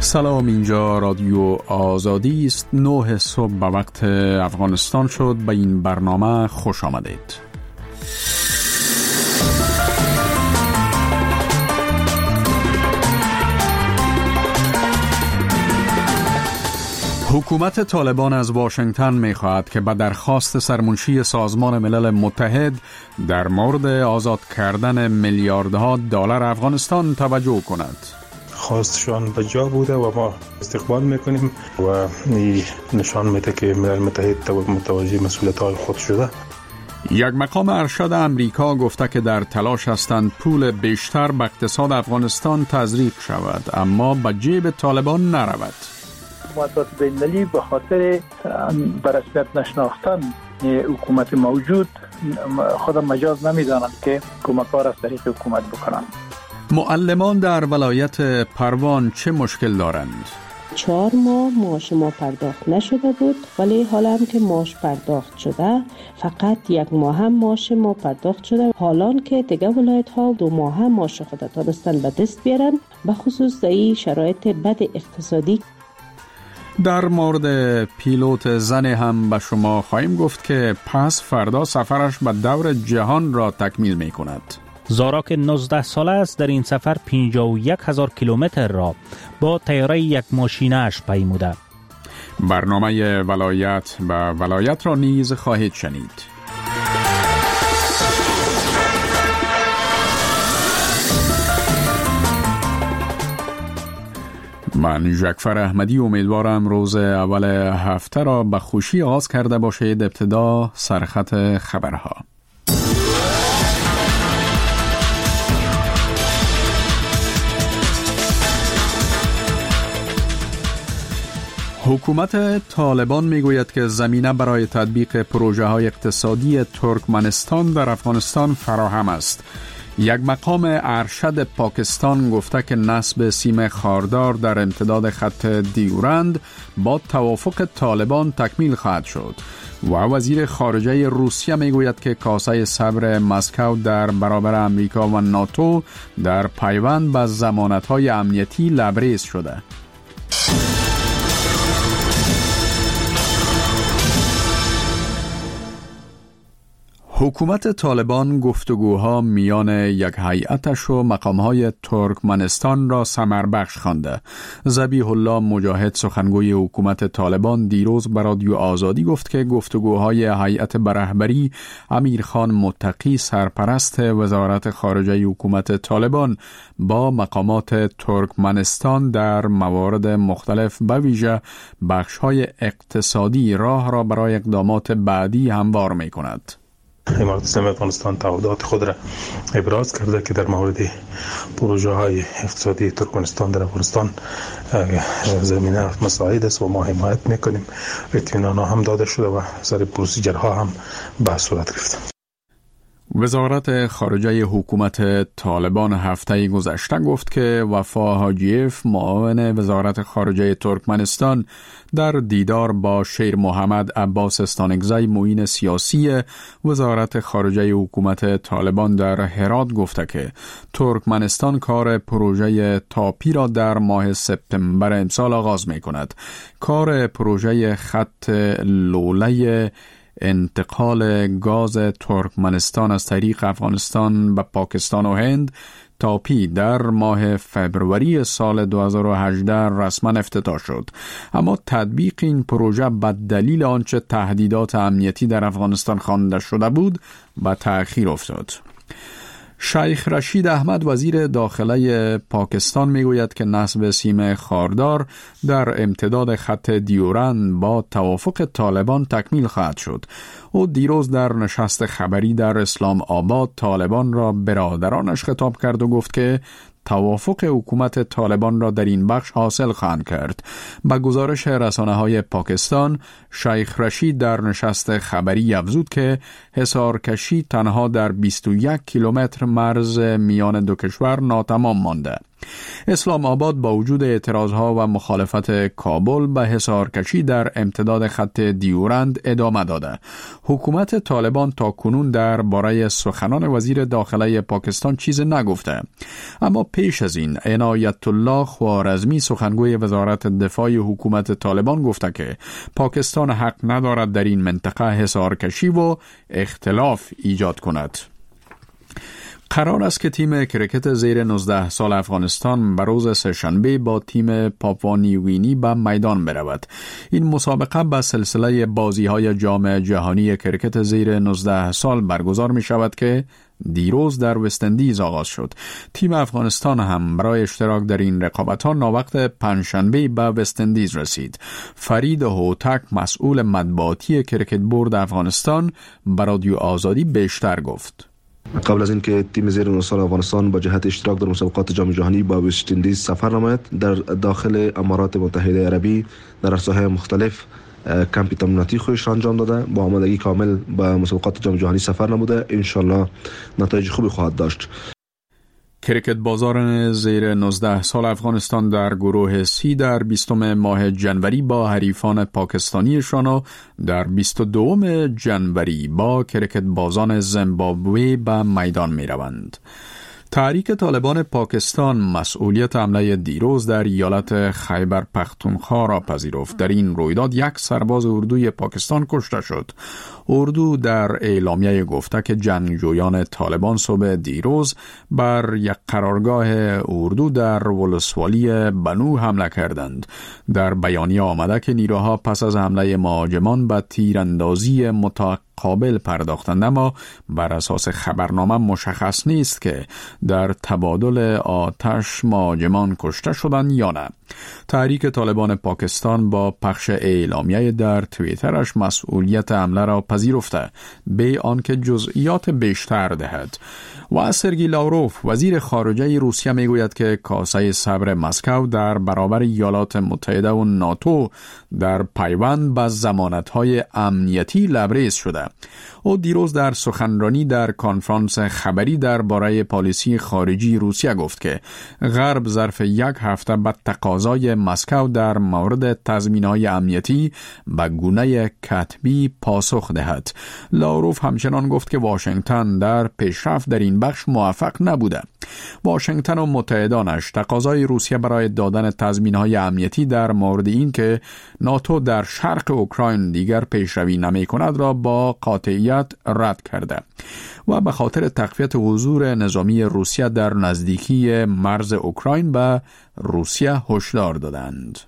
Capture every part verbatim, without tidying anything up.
سلام، اینجا رادیو آزادی است. نه صبح به وقت افغانستان شد. به این برنامه خوش آمدید. حکومت طالبان از واشنگتن می‌خواهد که به درخواست سرمنشی سازمان ملل متحد در مورد آزاد کردن میلیاردها دلار افغانستان توجه کند. خواستشان به جا بوده و ما استقبال میکنیم و نشان میده که ملل متحد متوجه مسئولیت‌های خود شده. یک مقام ارشد امریکا گفته که در تلاش هستند پول بیشتر به اقتصاد افغانستان تزریق شود، اما به جیب طالبان نرود. مؤسسات بین‌المللی به خاطر برسمیت نشناختن حکومت موجود خود مجاز نمیدانند که کمک‌ها را از طریق حکومت بکنند. معلمان در ولایت پروان چه مشکل دارند؟ چهار ماه معاش ما پرداخت نشده بود، ولی حالا هم که معاش پرداخت شده فقط یک ماه هم معاش ما پرداخت شده. حالان که دیگه ولایت ها دو ماه هم معاش خود تانستن به دست بیارن، به خصوص در این شرایط بد اقتصادی. در مورد پیلوت زن هم به شما خواهیم گفت که پس فردا سفرش به دور جهان را تکمیل می کند. زارا که نوزده ساله است در این سفر پنجاه و یک هزار کیلومتر را با طیاره یک ماشینه اش پیموده. برنامه ولایت به ولایت را نیز خواهید شنید. من جعفر احمدی امیدوارم روز اول هفته را به خوشی آغاز کرده باشید. ابتدا سرخط خبرها. حکومت طالبان میگوید که زمینه برای تطبیق پروژه های اقتصادی ترکمنستان در افغانستان فراهم است. یک مقام ارشد پاکستان گفته که نصب سیم خاردار در امتداد خط دیورند با توافق طالبان تکمیل خواهد شد و وزیر خارجه روسیه میگوید که کاسه صبر مسکو در برابر امریکا و ناتو در پیوند به ضمانت‌های امنیتی لبریز شده. حکومت طالبان گفتگوها میان یک هیئتش و مقامهای ترکمنستان را ثمربخش خوانده. ذبیح الله مجاهد سخنگوی حکومت طالبان دیروز به رادیو آزادی گفت که گفتگوهای هیئت به رهبری امیرخان متقی سرپرست وزارت خارجه حکومت طالبان با مقامات ترکمنستان در موارد مختلف به ویژه بخش‌های اقتصادی راه را برای اقدامات بعدی هموار می‌کند. امارت اسلامی افغانستان تعهدات خود را ابراز کرده که در مورد پروژه های اقتصادی ترکمنستان در افغانستان زمینه مساعد است و ما حمایت میکنیم. اطمینان هم داده شده و سر پروسیجرها هم بحث صورت گرفت. وزارت خارجه حکومت طالبان هفته گذشته گفت که وفا حاجیف معاون وزارت خارجه ترکمنستان در دیدار با شیر محمد عباس استانکزی معین سیاسی وزارت خارجه حکومت طالبان در هرات گفته که ترکمنستان کار پروژه تاپی را در ماه سپتامبر امسال آغاز می کند. کار پروژه خط لوله انتقال گاز ترکمنستان از طریق افغانستان به پاکستان و هند تاپی در ماه فبروری سال دو هزار و هجده رسما افتتاح شد، اما تطبیق این پروژه به دلیل آنچه تهدیدات امنیتی در افغانستان خوانده شده بود به تأخیر افتاد. شیخ رشید احمد وزیر داخله پاکستان میگوید که نصب سیم خاردار در امتداد خط دیورند با توافق طالبان تکمیل خواهد شد. او دیروز در نشست خبری در اسلام آباد طالبان را برادرانش خطاب کرد و گفت که توافق حکومت طالبان را در این بخش حاصل خواهند کرد. با گزارش رسانه‌های پاکستان، شیخ رشید در نشست خبری افزود که حصارکشی تنها در بیست و یک کیلومتر مرز میان دو کشور ناتمام مانده. اسلام آباد با وجود اعتراضها و مخالفت کابل به حصارکشی در امتداد خط دیورند ادامه داده. حکومت طالبان تا کنون در باره سخنان وزیر داخله پاکستان چیز نگفته، اما پیش از این عنایت الله خوارزمی سخنگوی وزارت دفاع حکومت طالبان گفته که پاکستان حق ندارد در این منطقه حصارکشی و اختلاف ایجاد کند. قرار است که تیم کرکت زیر نوزده سال افغانستان به روز سه‌شنبه با تیم پاپوا نیوگینی به میدان برود. این مسابقه به سلسله بازی‌های جام جهانی کرکت زیر نوزده سال برگزار می شود که دیروز در وستندیز آغاز شد. تیم افغانستان هم برای اشتراک در این رقابت‌ها ناوقت پنجشنبه به وستندیز رسید. فرید هوتک مسئول مطبوعاتی کرکت بورد افغانستان به رادیو آزادی بیشتر گفت. قبل از اینکه تیم زیر نوزده سال افغانستان با جهت اشتراک در مسابقات جام جهانی با وست اندیز سفر نماید، در داخل امارات متحده عربی در عرصه‌های مختلف کمپ تمریناتی خودش را انجام داده، با آمادگی کامل به مسابقات جام جهانی سفر نموده. ان شاء الله نتایج خوبی خواهد داشت. کرکت بازاران زیر نوزده سال افغانستان در گروه سی در بیستم ماه جنوری با حریفان پاکستانیشان و در بیست و دوم جنوری با کرکت بازان زیمبابوه به میدان می روند. تحریک طالبان پاکستان مسئولیت حمله دیروز در ایالت خیبر پختونخوا را پذیرفت. در این رویداد یک سرباز اردوی پاکستان کشته شد. اردو در اعلامیه گفته که جنگجویان طالبان صبح دیروز بر یک قرارگاه اردو در ولسوالی بنو حمله کردند. در بیانیه آمده که نیروها پس از حمله مهاجمان به تیراندازی متقابل پرداختند، اما بر اساس خبرنامه مشخص نیست که در تبادل آتش مهاجمان کشته شدند یا نه. تحریک طالبان پاکستان با پخش اعلامیه در توییترش مسئولیت حمله را پذیرفته به آنکه جزئیات بیشتر دهد. و سرگئی لاوروف وزیر خارجه روسیه میگوید که کاسه صبر مسکو در برابر ایالات متحده و ناتو در پیوند به ضمانت‌های امنیتی لبریز شده. او دیروز در سخنرانی در کنفرانس خبری درباره پالیسی خارجی روسیه گفت که غرب ظرف یک هفته به تقاضای مسکو در مورد تضمین‌های امنیتی به گونه کتبی پاسخ دهد. لاوروف همچنان گفت که واشنگتن در پیشرفت در این بخش موفق نبوده. واشنگتن و متحدانش تقاضای روسیه برای دادن تضمین‌های امنیتی در مورد این که ناتو در شرق اوکراین دیگر پیشروی نمی‌کند را با قاطعیت رد کرده و به خاطر تقویت حضور نظامی روسیه در نزدیکی مرز اوکراین به روسیه هشدار دادند.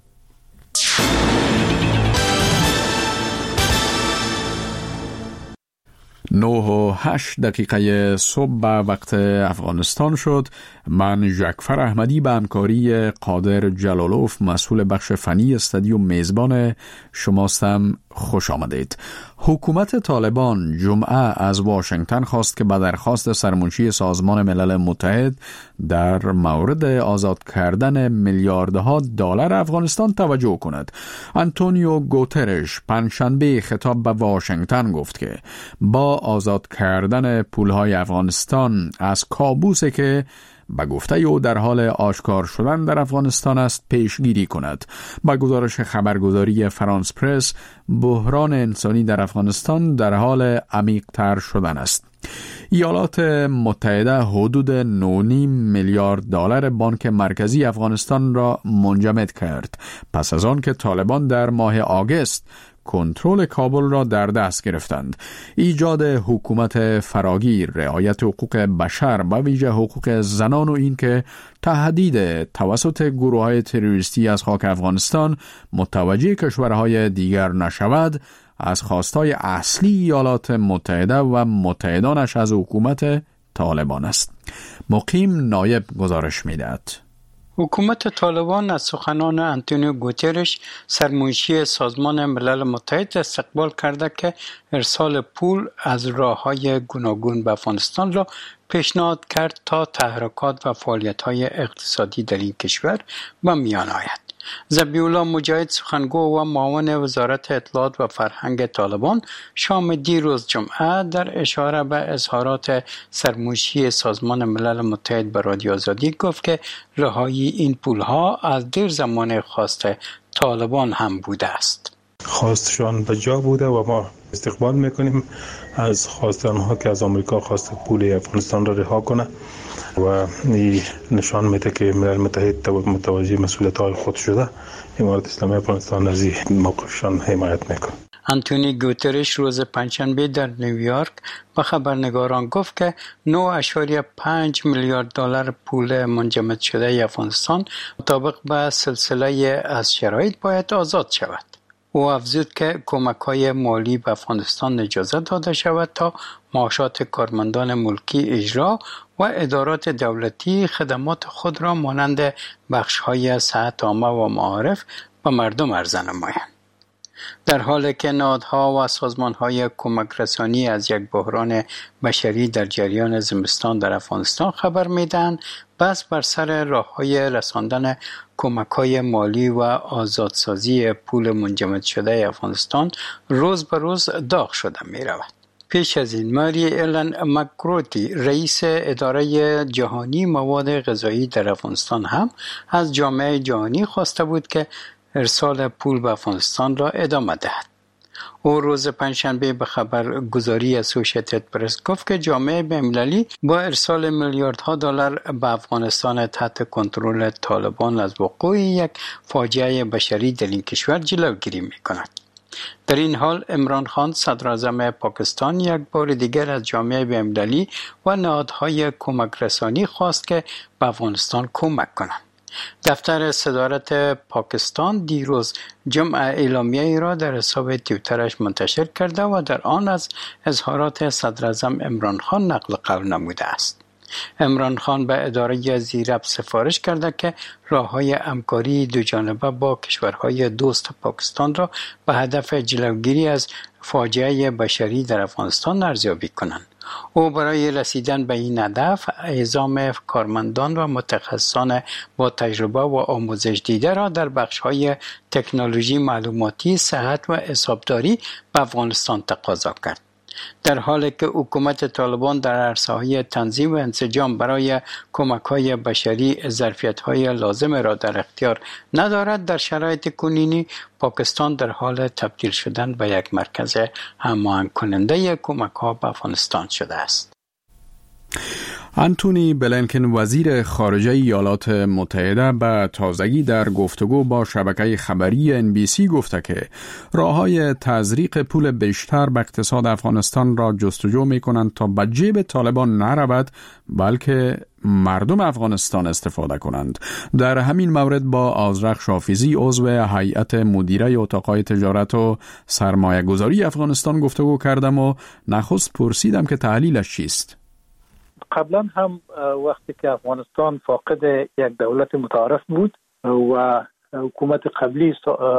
نه و هشت دقیقه صبح به وقت افغانستان شد. من جعفر احمدی به همکاری قادر جلالوف مسئول بخش فنی استودیو میزبان شماستم. خوش آمدید. حکومت طالبان جمعه از واشنگتن خواست که به درخواست سرمنشی سازمان ملل متحد در مورد آزاد کردن میلیاردها دلار افغانستان توجه کند. آنتونیو گوترش پنجشنبه خطاب به واشنگتن گفت که با آزاد کردن پولهای افغانستان از کابوسی که با گفته او در حال آشکار شدن در افغانستان است پیشگیری کند. با گزارش خبرگزاری فرانس پرس، بحران انسانی در افغانستان در حال عمیق‌تر شدن است. ایالات متحده حدود نه و نیم میلیارد دلار بانک مرکزی افغانستان را منجمد کرد پس از آن که طالبان در ماه آگوست کنترل کابل را در دست گرفتند. ایجاد حکومت فراگیر، رعایت حقوق بشر و ویژه حقوق زنان و این که تهدید توسط گروه‌های تروریستی از خاک افغانستان متوجه کشورهای دیگر نشود از خواستهای اصلی ایالات متحده و متحدانش از حکومت طالبان است. مقیم نایب گزارش می‌دهد. حکومت طالبان از سخنان آنتونیو گوترش سرمنشی سازمان ملل متحد استقبال کرده که ارسال پول از راه‌های گوناگون به افغانستان را پیشنهاد کرد تا تحرکات و فعالیت‌های اقتصادی در این کشور به میان آید. ذبیح‌الله مجاهد سخنگو و معاون وزارت اطلاعات و فرهنگ طالبان شام دیروز جمعه در اشاره به اظهارات سرموشی سازمان ملل متحد به رادیو آزادی گفت که رهایی این پولها از دیر زمان خواست طالبان هم بوده است. خواستشان به جا بوده و ما استقبال میکنیم از خواست آنها که از آمریکا خواست پول افغانستان را رها کنه و این نشان میده که ملل متحد متوجه مسئولیت‌های خود شده. امارت اسلامی افغانستان از این موقفشان حمایت میکنه. آنتونی گوترش روز پنجشنبه در نیویورک به خبرنگاران گفت که نه اشاریه پنج میلیارد دلار پول منجمد شده افغانستان مطابق به سلسله از شرایط باید آزاد شود. او افزود که کمک‌های مالی به افغانستان اجازه داده شود تا معاشات کارمندان ملکی اجرا و ادارات دولتی خدمات خود را مانند بخش‌های صحت عامه و معارف به مردم عرضه نمایند. در حالی که نهادها و سازمان‌های کمک رسانی از یک بحران بشری در جریان زمستان در افغانستان خبر می‌دهند، بس بر سر راه‌های رساندن کمک‌های مالی و آزادسازی پول منجمد شده افغانستان روز به روز داغ شده می‌رود. پیش از این ماری ایلن مکروتی رئیس اداره جهانی مواد غذایی در افغانستان هم از جامعه جهانی خواسته بود که ارسال پول به افغانستان را ادامه دهد. او روز پنجشنبه به خبرگزاری اسوسییتد پرس گفت که جامعه بین‌المللی با ارسال میلیاردها دلار به افغانستان تحت کنترل طالبان از وقوع یک فاجعه بشری در این کشور جلوگیری می‌کند. در این حال عمران خان صدراعظم پاکستان یک بار دیگر از جامعه بین‌المللی و نهادهای کمک رسانی خواست که به افغانستان کمک کنند. دفتر صدارت پاکستان دیروز جمعه اعلامیه ای را در حساب توییترش منتشر کرده و در آن از اظهارات صدراعظم عمران خان نقل قول نموده است. عمران خان به اداره زیرب سفارش کرده که راه‌های همکاری دوجانبه با کشورهای دوست پاکستان را به هدف جلوگیری از فاجعه بشری در افغانستان ارزیابی کنند. او برای رسیدن به این هدف اعزام کارمندان و متخصصان با تجربه و آموزش دیده را در بخش‌های تکنولوژی معلوماتی، صحت و حسابداری به افغانستان تقاضا کرد. در حالی که حکومت طالبان در عرصه‌های تنظیم و انسجام برای کمک‌های بشری ظرفیت‌های لازم را در اختیار ندارد، در شرایط کنونی پاکستان در حال تبدیل شدن به یک مرکز هماهنگ کننده کمک‌ها به افغانستان شده است. آنتونی بلینکن وزیر خارجه ایالات متحده به تازگی در گفتگو با شبکه خبری ان بی سی گفته که راه‌های تزریق پول بیشتر به اقتصاد افغانستان را جستجو می‌کنند تا به جیب طالبان نرود بلکه مردم افغانستان استفاده کنند. در همین مورد با آذرخش حافظی عضو هیئت مدیره اتاق‌های تجارت و سرمایه‌گذاری افغانستان گفتگو کردم و نخست پرسیدم که تحلیلش چیست. قبلا هم وقتی که افغانستان فاقد یک دولت متعارف بود و حکومت قبلی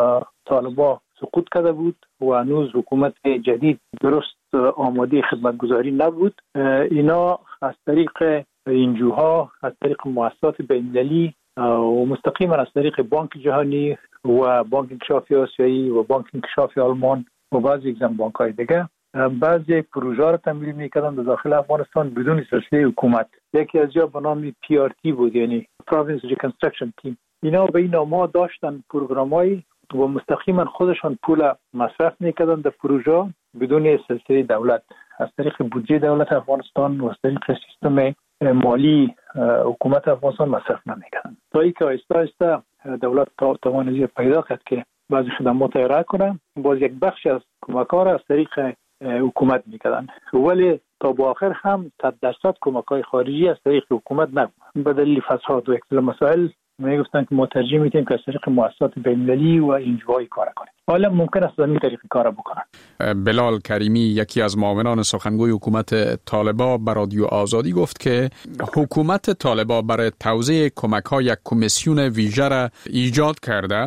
طالبان سقوط کرده بود و هنوز حکومت جدید درست آماده خدمتگزاری نبود، اینا از طریق انجوها، از طریق مؤسسات بین‌المللی و مستقیما از طریق بانک جهانی و بانک انکشافی آسیایی و بانک انکشافی آلمان و بعضی اگزم بانک‌های دیگه بعضی پروژه را تمویل می‌کردن در داخل افغانستان بدون سلسله حکومت. یکی از جا به نام پی آر تی بود، یعنی Province Reconstruction Team. اینا به این نام‌ها داشتن پروگرام‌های و مستقیما خودشان پول مصرف می‌کردن در پروژه بدون سلسله دولت، از طریق بودجه دولت افغانستان و از طریق سیستم مالی حکومت افغانستان مصرف نمی‌کردن. تا اینکه آهسته آهسته دولت توانایی پیدا کرد که بعضی خدمات ارائه کنه، باز یک بخش از کمک‌ها را از طریق حکومت میکردن، ولی تا با آخر هم صد درصد کمک‌های خارجی از طریق حکومت نبود. به دلیل فساد و اختلال مسائل میگفتن که ما ترجیح میدیم که از طریق مؤسسات بین‌المللی و انجوهای کار کنیم. حالا ممکن است از این طریق کار بکنن. بلال کریمی، یکی از معاونان سخنگوی حکومت طالبان به رادیو آزادی گفت که حکومت طالبان برای توزیع کمک‌ها یک کمیسیون ویژه را ایجاد کرده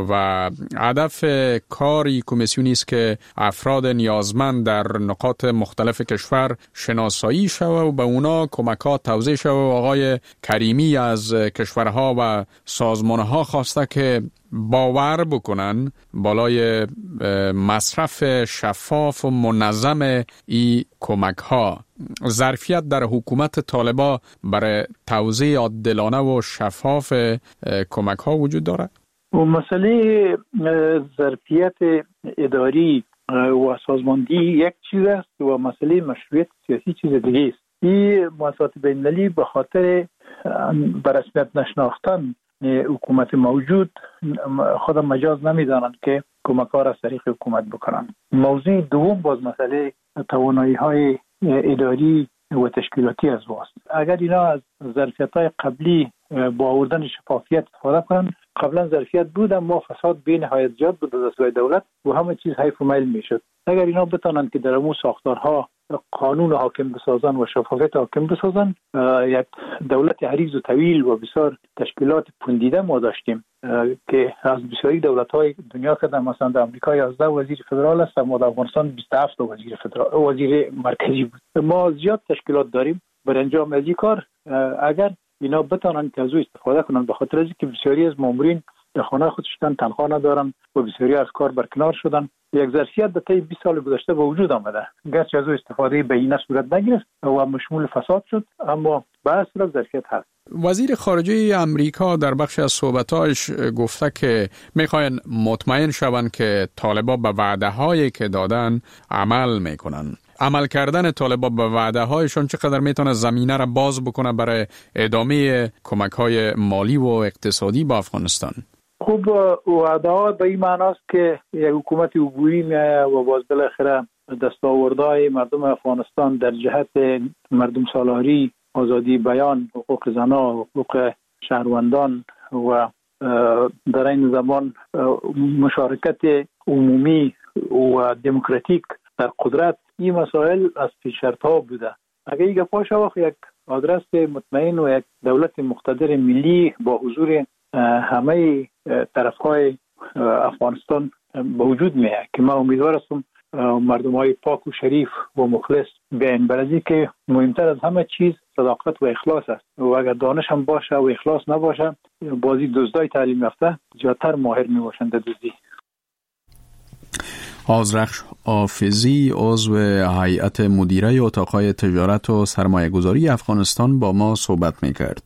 و هدف کاری کمیسیونی است که افراد نیازمند در نقاط مختلف کشور شناسایی شود و به اونا کمک‌ها توزیع شود. و آقای کریمی از کشورها و سازمان‌ها خواسته که باور بکنن بالای مصرف شفاف و منظم ای کمک ها. ظرفیت در حکومت طالبان برای توزیع عادلانه و شفاف کمک ها وجود داره؟ و مسئله ظرفیت اداری و سازماندهی یک چیز است و مسئله مشروعیت سیاسی چیز دیگه است. این مؤسسات بین‌المللی به خاطر به رسمیت نشناختن حکومت موجود خود مجاز نمیدانند که کمک ها را از طریق حکومت بکنند. موضوع دوم باز مسئله توانایی های اداری و تشکیلاتی از واست. اگر اینا از ظرفیت های قبلی با آوردن شفافیت استفاده کنند، قبلا ظرفیت بود اما فساد بی نهایت زیاد بود از سوی دولت و همه چیز حیف و میل میشد. اگر اینا بتانند که در امو ساختارها قانون حاکم بسازن و شفافیت حاکم بسازن، یک دولت عریض و طویل و بسیار تشکیلات پوندیده ما داشتیم که از بسیاری دولت‌های دنیا که مثلا در آمریکا یازده وزیر فدرال است، اما در افغانستان بیست و هفت وزیر فدرال وزیر مرکزی بود. ما زیاد تشکیلات داریم برای انجام از این کار. اگر اینا بتانن که از او استفاده کنن، به خاطر اینکه بسیاری از مامورین در خانه خودشون تنخواه ندارن و بسیاری از کار برکنار شدن، یک ظرفیت در طی بیست سال گذشته به وجود آمده، گرچه از او استفاده بهینه صورت نگرفت و مشمول فساد شد، اما به هر صورت ظرفیت هست. وزیر خارجه امریکا در بخش از صحبتاش گفته که میخواین مطمئن شون که طالبان به وعده هایی که دادن عمل میکنن. عمل کردن طالبان به وعده هایشون چقدر میتونه زمینه را باز بکنه برای ادامه کمک های مالی و اقتصادی با افغانستان؟ خوب، وعده ها به این معناست که یک حکومت عبوری میآید و باز بالاخره دستاوردهای مردم افغانستان در جهت مردم سالاری، آزادی بیان، حقوق زنان، حقوق شهروندان و در این زمان مشارکت عمومی و دموکراتیک در قدرت، این مسائل از پیش شرط ها بوده. اگر یک پاشه وقت یک آدرس مطمئن و یک دولت مقتدر ملی با حضور همه طرفهای افغانستان به وجود میاد که ما امیدوار هستم مردم های پاک و شریف و مخلص بیان، برای که مهمتر از همه چیز صداقت و اخلاص است و اگر دانش هم باشه و اخلاص نباشه، بازی دزدای تعلیم یافته زیادتر ماهر می باشند در دزدی. آذرخش حافظی، عضو هیئت مدیره اتاقهای تجارت و سرمایه گذاری افغانستان با ما صحبت می کرد.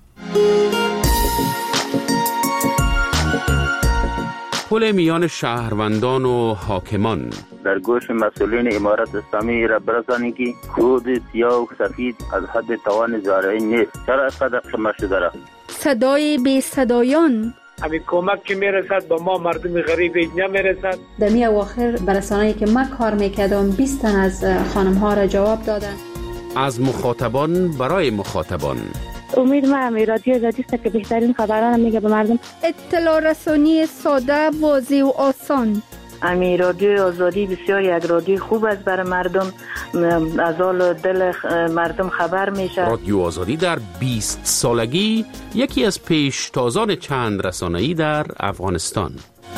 پل میان شهروندان و حاکمان در گوش مسئولین امارت اسلامی را برسانی که خود سیاه و سفید از حد توان زارعی نیست. چرا اینقدر خمه شده را؟ صدای بی صدایان، همین کمک که میرسد با ما مردم غریب اینجا میرسد. در می اواخر برسانه‌ای که من کار میکردم بیست تن از خانم ها را جواب دادن. از مخاطبان برای مخاطبان. امید ما هم رادیو آزادی است که بهترین خبران میگه به مردم. اطلاع رسانی ساده، واضح و آسان. امی رادیو آزادی بسیار یک رادیو خوب است برای مردم، از حال دل مردم خبر میشه. رادیو آزادی در بیست سالگی یکی از پیشتازان چند رسانه‌ای در افغانستان.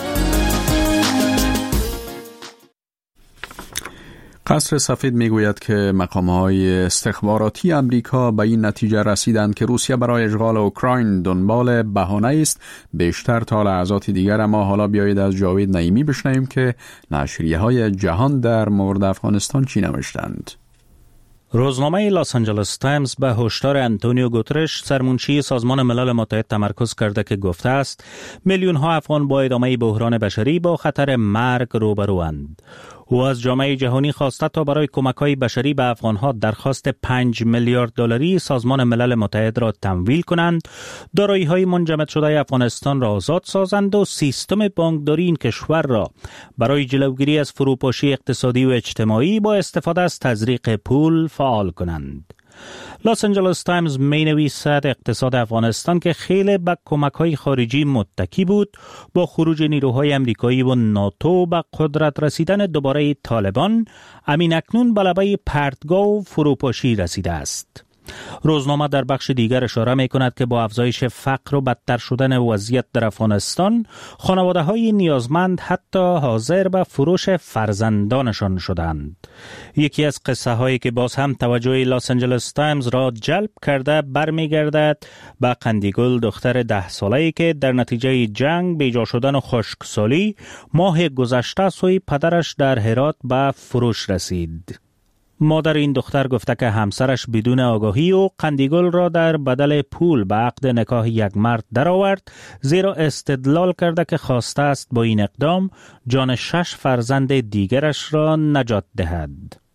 قصر سفید میگوید که مقام‌های استخباراتی امریکا به این نتیجه رسیدند که روسیه برای اشغال اوکراین دنبال بهانه است بیشتر تا لحظات دیگر. اما حالا بیایید از جاوید نعیمی بشنویم که نشریه‌های جهان در مورد افغانستان چی نوشتند. روزنامه لاس آنجلس تایمز به هشدار آنتونیو گوترش، سرمنشی سازمان ملل متحد، تمرکز کرده که گفته است میلیون ها افغان با ادامه بحران بشری با خطر مرگ روبروند. او از جامعه جهانی خواسته تا برای کمک‌های بشری به افغان‌ها درخواست پنج میلیارد دلاری سازمان ملل متحد را تمویل کنند، دارایی‌های منجمد شده افغانستان را آزاد سازند و سیستم بانکداری این کشور را برای جلوگیری از فروپاشی اقتصادی و اجتماعی با استفاده از تزریق پول فعال کنند. لاس آنجلس تایمز می نویسد اقتصاد افغانستان که خیلی به کمک‌های خارجی متکی بود، با خروج نیروهای امریکایی و ناتو به قدرت رسیدن دوباره طالبان، امین اکنون به لبه پرتگاه و فروپاشی رسیده است. روزنامه در بخش دیگر اشاره می کند که با افزایش فقر و بدتر شدن وضعیت در افغانستان، خانواده های نیازمند حتی حاضر به فروش فرزندانشان شدند. یکی از قصه هایی که باز هم توجه لاس آنجلس تایمز را جلب کرده برمیگردد به قندیگل، دختر ده ساله‌ای که در نتیجه جنگ بیجا شدن و خشکسالی ماه گذشته سوی پدرش در هرات به فروش رسید. مادر این دختر گفته که همسرش بدون آگاهی و قندیگل را در بدل پول به عقد نکاح یک مرد درآورد، زیرا استدلال کرده که خواسته است با این اقدام جان شش فرزند دیگرش را نجات دهد.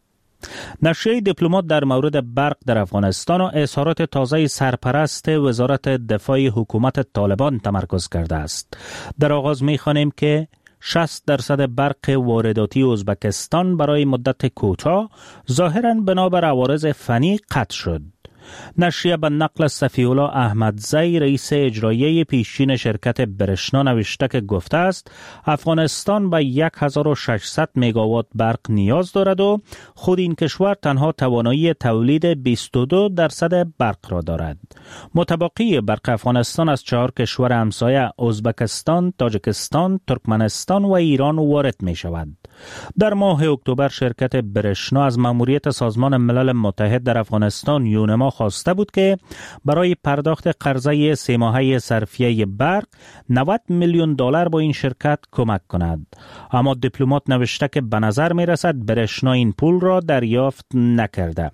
نشریه دیپلمات در مورد برق در افغانستان و اظهارات تازه سرپرست وزارت دفاع حکومت طالبان تمرکز کرده است. در آغاز می‌خوانیم که شصت درصد برق وارداتی ازبکستان برای مدت کوتاه ظاهراً بنابر عوارض فنی قطع شد. نشریه به نقل صفی الله احمدزی، رئیس اجرایی پیشین شرکت برشنا، نوشته که گفته است افغانستان به هزار و ششصد مگاوات برق نیاز دارد و خود این کشور تنها توانایی تولید بیست و دو درصد برق را دارد. متبقی برق افغانستان از چهار کشور همسایه ازبکستان، تاجیکستان، ترکمنستان و ایران وارد می شود. در ماه اکتبر شرکت برشنا از ماموریت سازمان ملل متحد در افغانستان یونما خواسته بود که برای پرداخت قرضه سه ماهه صرفیه برق نود میلیون دلار با این شرکت کمک کند. اما دیپلمات نوشته که به نظر می رسد برشنا این پول را دریافت نکرده.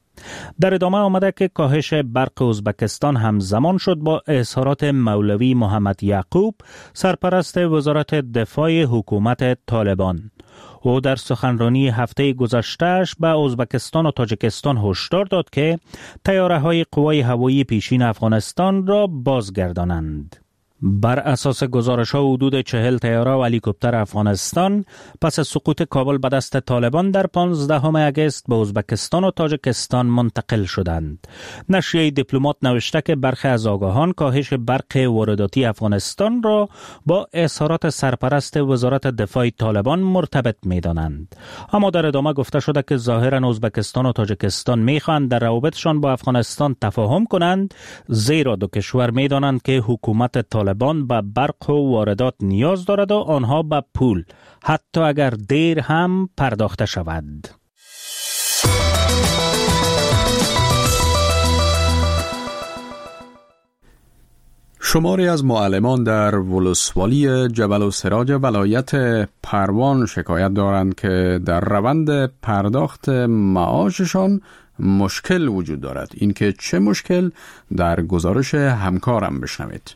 در ادامه آمده که کاهش برق ازبکستان همزمان شد با اظهارات مولوی محمد یعقوب، سرپرست وزارت دفاع حکومت طالبان. او در سخنرانی هفته گذشتهش به ازبکستان و تاجیکستان هشدار داد که طیاره‌های قوای هوایی پیشین افغانستان را بازگردانند. بر اساس گزارش‌ها حدود چهل طیاره و هلیکوپتر افغانستان پس از سقوط کابل به دست طالبان در پانزدهم اگست به ازبکستان و تاجیکستان منتقل شدند. نشریه دیپلمات نوشته که برخی از آگاهان کاهش برق وارداتی افغانستان را با اظهارات سرپرست وزارت دفاع طالبان مرتبط می‌دانند. اما در ادامه گفته شده که ظاهراً ازبکستان و تاجیکستان می‌خواهند در روابطشان با افغانستان تفاهم کنند، زیرا دو کشور می‌دانند که حکومت طالبان به برق و واردات نیاز دارد و آنها به پول حتی اگر دیر هم پرداخته شود. شماری از معلمان در ولسوالی جبل السراج ولایت پروان شکایت دارند که در روند پرداخت معاششان مشکل وجود دارد. اینکه چه مشکل در گزارش همکارم بشنوید.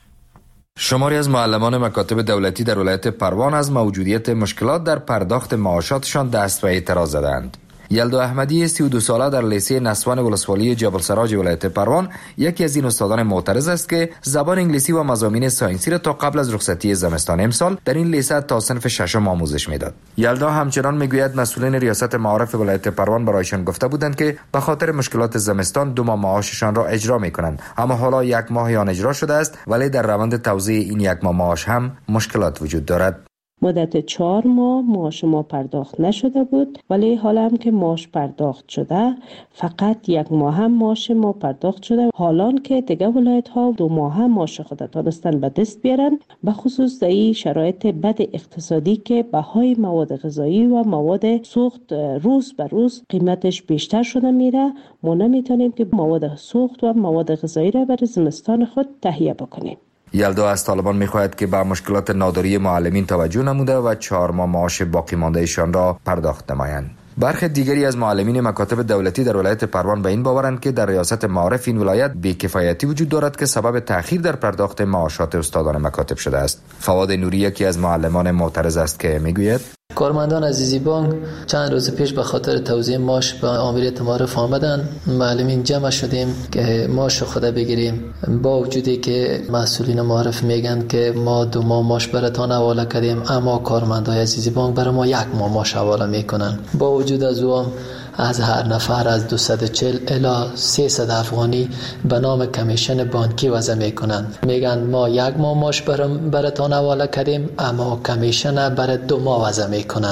شماری از معلمان مکاتب دولتی در ولایت پروان از موجودیت مشکلات در پرداخت معاشاتشان دست به اعتراض زدند. یلدا احمدی سی و دو ساله در لیسه نسوان ولسوالی جبل سراج ولایت پروان یکی از این استادان معترض است که زبان انگلیسی و مضامین ساینسی را تا قبل از رخصتی زمستان امسال در این لیسه تا صنف ششم آموزش میداد. یلدا همچنان میگوید مسئولین ریاست معارف ولایت پروان برایشان گفته بودند که به خاطر مشکلات زمستان دو ماه معاششان را اجرا میکنند، اما حالا یک ماه آن اجرا شده است، ولی در روند توزیع این یک ماه معاش هم مشکلات وجود دارد. مدت چهار ماه معاش ما پرداخت نشده بود، ولی حالا هم که معاش پرداخت شده فقط یک ماه هم معاش ما پرداخت شده. حالان که دیگه ولایت ها دو ماه هم معاش خود تانستن به دست بیارن، به خصوص در این شرایط بد اقتصادی که بهای مواد غذایی و مواد سوخت روز به روز قیمتش بیشتر شده میره، ما نمیتونیم که مواد سوخت و مواد غذایی را برای زمستان خود تهیه بکنیم. یلدا از طالبان می‌خواهد که به مشکلات ناداری معلمین توجه نموده و چهار ماه معاش باقی مانده ایشان را پرداخت نمایند. برخی دیگری از معلمین مکاتب دولتی در ولایت پروان به این باورند که در ریاست معارف این ولایت بی‌کفایتی وجود دارد که سبب تأخیر در پرداخت معاشات استادان مکاتب شده است. فواد نوری یکی از معلمان معترض است که میگوید کارمندان عزیزی بانک چند روز پیش به خاطر توزیع معاش به آمریت معارف آمدن. معلمین جمع شدیم که معاش خود بگیریم، با وجودی که مسئولین معارف میگن که ما دو ماه معاش براتون حواله کردیم، اما کارمندای عزیزی بانک برای ما یک ماه معاش حواله میکنن. با وجود از او از هر نفر از دویست و چهل الی سیصد افغانی به نام کمیشن بانکی وضع میکنن. میگن ما یک ماه معاش براتون حواله کردیم، اما کمیشن برای دو ماه وضع میکنن.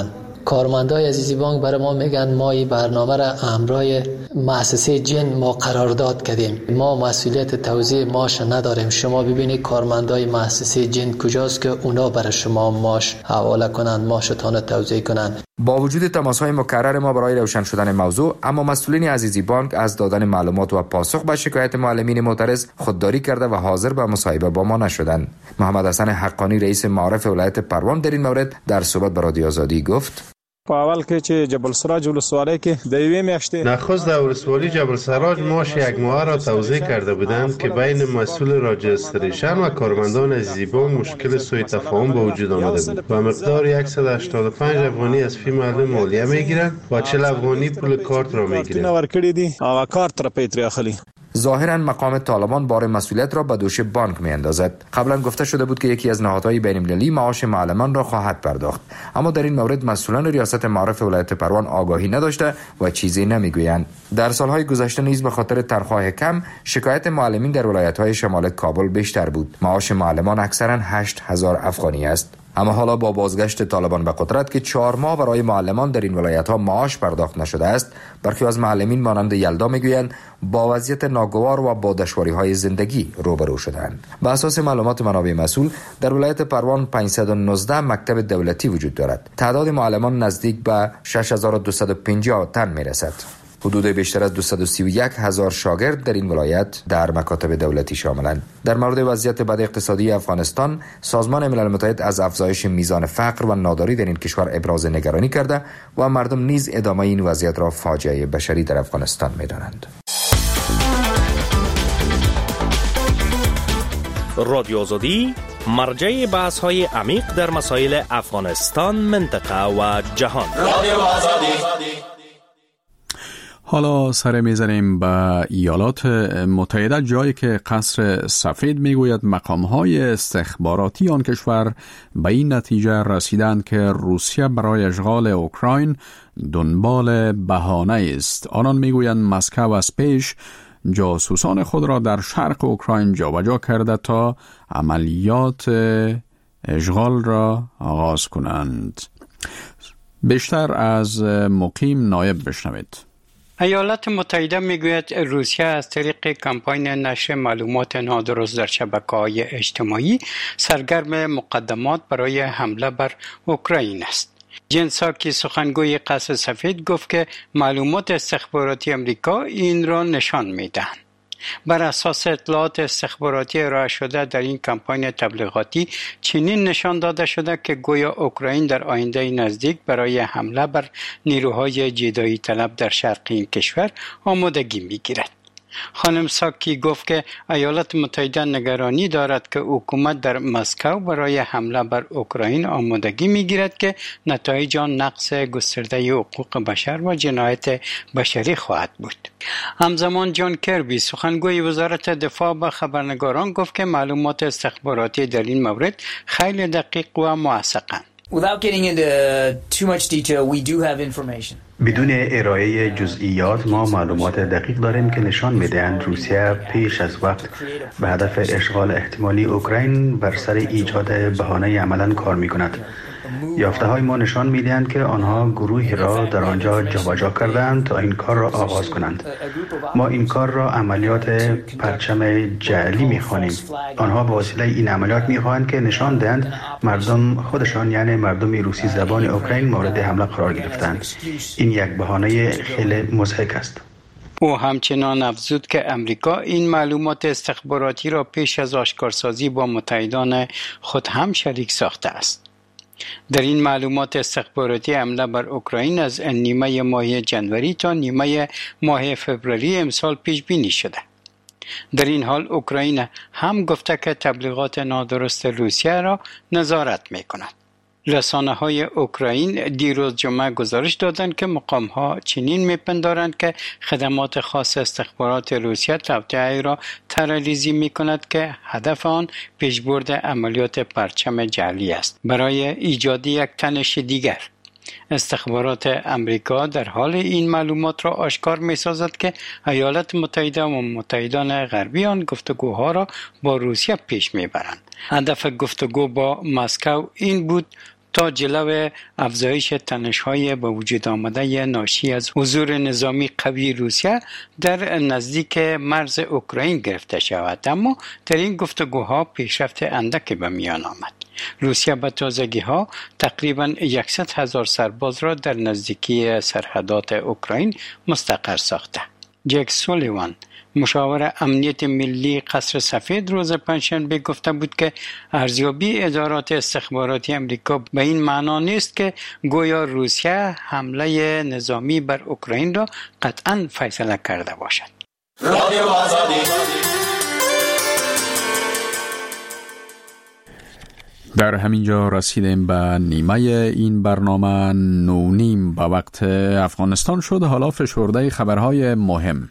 کارمندای عزیزی بانک برای ما میگن ما این برنامه را همراه مؤسسه جن ما قرارداد کردیم، ما مسئولیت توزیع ماش نداریم، شما ببینید کارمندای مؤسسه جن کجاست که اونا برای شما ماش حواله کنند، ماشتان توزیع کنند. با وجود تماس‌های مکرر ما برای روشن شدن موضوع، اما مسئولین عزیزی بانک از دادن معلومات و پاسخ به شکایت معلمین معترض خودداری کرده و حاضر به مصاحبه با ما نشدند. محمد حسن حقانی رئیس معارف ولایت پروان در این مورد در صحبت با رادیو آزادی گفت: په اول کې چې جبل سراج ولسوالۍ کې د یوې میاشتې نخست در ولسوالی جبل سراج ماش یک ماه را توزیع کرده بودند که بین مسئول راجستریشن و کارمندان عزیزی بانک مشکل سوء تفاهم به وجود آمده بود و مقدار صد و هشتاد و پنج افغانی از فی معلم مالیه میگیرند و چهل افغانی پول کارت را میگیرند. ظاهراً مقام طالبان بار مسئولیت را به دوش بانک می اندازد. قبلا گفته شده بود که یکی از نهادهای بین المللی معاش معلمان را خواهد پرداخت، اما در این مورد مسئولان ریاست معارف ولایت پروان آگاهی نداشته و چیزی نمیگویند. در سالهای گذشته نیز به خاطر تنخواه کم شکایت معلمین در ولایت‌های شمال کابل بیشتر بود. معاش معلمان اکثراً هشت هزار افغانی است. اما حالا با بازگشت طالبان به قدرت که چهار ماه برای معلمان در این ولایت‌ها معاش پرداخت نشده است، برخی از معلمین مانند یلدا میگویند با وضعیت ناگوار و با دشواری‌های زندگی روبرو شدند. به اساس معلومات منابع مسئول، در ولایت پروان پانصد و نوزده مکتب دولتی وجود دارد. تعداد معلمان نزدیک به شش هزار و دویست و پنجاه تن میرسد. حدود بیشتر از دویست و سی و یک هزار شاگرد در این ولایت در مکاتب دولتی شاملند. در مورد وضعیت بد اقتصادی افغانستان، سازمان ملل متحد از افزایش میزان فقر و ناداری در این کشور ابراز نگرانی کرده و مردم نیز ادامه این وضعیت را فاجعه بشری در افغانستان می‌دانند. رادیو آزادی مرجع بحث‌های عمیق در مسائل افغانستان، منطقه و جهان. رادیو آزادی. حالا سر میزنیم به ایالات متحده، جایی که قصر سفید میگوید مقام‌های استخباراتی آن کشور به این نتیجه رسیدند که روسیه برای اشغال اوکراین دنبال بهانه است. آنان میگویند مسکو از پیش جاسوسان خود را در شرق اوکراین جابجا کرده تا عملیات اشغال را آغاز کنند. بیشتر از مقیم نایب بشنوید. ایالات متحده میگوید روسیه از طریق کمپاین نشر معلومات نادرست در شبکه‌های اجتماعی سرگرم مقدمات برای حمله بر اوکراین است. جن ساکی سخنگوی قصر سفید گفت که معلومات استخباراتی امریکا این را نشان میدهند. بر اساس اطلاعات استخباراتی ارائه شده در این کمپاین تبلیغاتی چنین نشان داده شده که گویا اوکراین در آینده نزدیک برای حمله بر نیروهای جدایی طلب در شرق این کشور آمادگی میگیرد. خانم ساکی گفت که ایالات متحده نگرانی دارد که حکومت در مسکو برای حمله بر اوکراین آمادگی میگیرد که نتایج آن نقض گسترده حقوق بشر و جنایت بشری خواهد بود. همزمان جان کربی سخنگوی وزارت دفاع به خبرنگاران گفت که معلومات استخباراتی در این مورد خیلی دقیق و موثقند. Without getting into too much detail, we do have information. بدون ارائه جزئیات ما معلومات دقیق داریم که نشان می‌دهند روسیه پیش از وقت به هدف اشغال احتمالی اوکراین بر سر ایجاد بهانه عملاً کار می‌کند. یافته‌های ما نشان می‌دهند که آنها گروهی را در آنجا جابجا کردند تا این کار را آغاز کنند. ما این کار را عملیات پرچم جعلی می‌خوانیم. آنها به وسیله این عملیات می‌خواهند که نشان دهند مردم خودشان، یعنی مردم روسی زبان اوکراین، مورد حمله قرار گرفتند. این یک بهانه خیلی مضحک است. او همچنان افزود که امریکا این معلومات استخباراتی را پیش از آشکارسازی با متحدان خود هم شریک ساخته است. در این معلومات استخباراتی حمله بر اوکراین از نیمه ماه جنوری تا نیمه ماه فوریه امسال پیش بینی شده. در این حال اوکراین هم گفته که تبلیغات نادرست روسیه را نظارت می کند. رسانه های اوکراین دیروز جمعه گزارش دادند که مقام ها چنین میپندارند که خدمات خاص استخبارات روسیه توطئه را طرح‌ریزی میکند که هدف آن پیشبرد عملیات پرچم جعلی است برای ایجاد یک تنش دیگر. استخبارات امریکا در حال این معلومات را آشکار می سازد که ایالات متحده و متحدان غربی آن گفتگوها را با روسیه پیش می برند. هدف گفتگو با مسکو این بود تا جلو افزایش تنش‌های به وجود آمده ناشی از حضور نظامی قوی روسیه در نزدیک مرز اوکراین گرفته شود. اما در این گفتگوها پیشرفت اندکی به میان آمد. روسیه به تازگی ها تقریباً صد هزار سرباز را در نزدیکی سرحدات اوکراین مستقر ساخته. جک سولیوان مشاور امنیت ملی قصر سفید روز پنجشنبه گفته بود که ارزیابی ادارات استخباراتی امریکا به این معنا نیست که گویا روسیه حمله نظامی بر اوکراین را قطعاً فیصله کرده باشد. رادیو آزادی. در همین جا رسیدیم به نیمه این برنامه. نونیم به وقت افغانستان شد. حالا فشرده خبرهای مهم.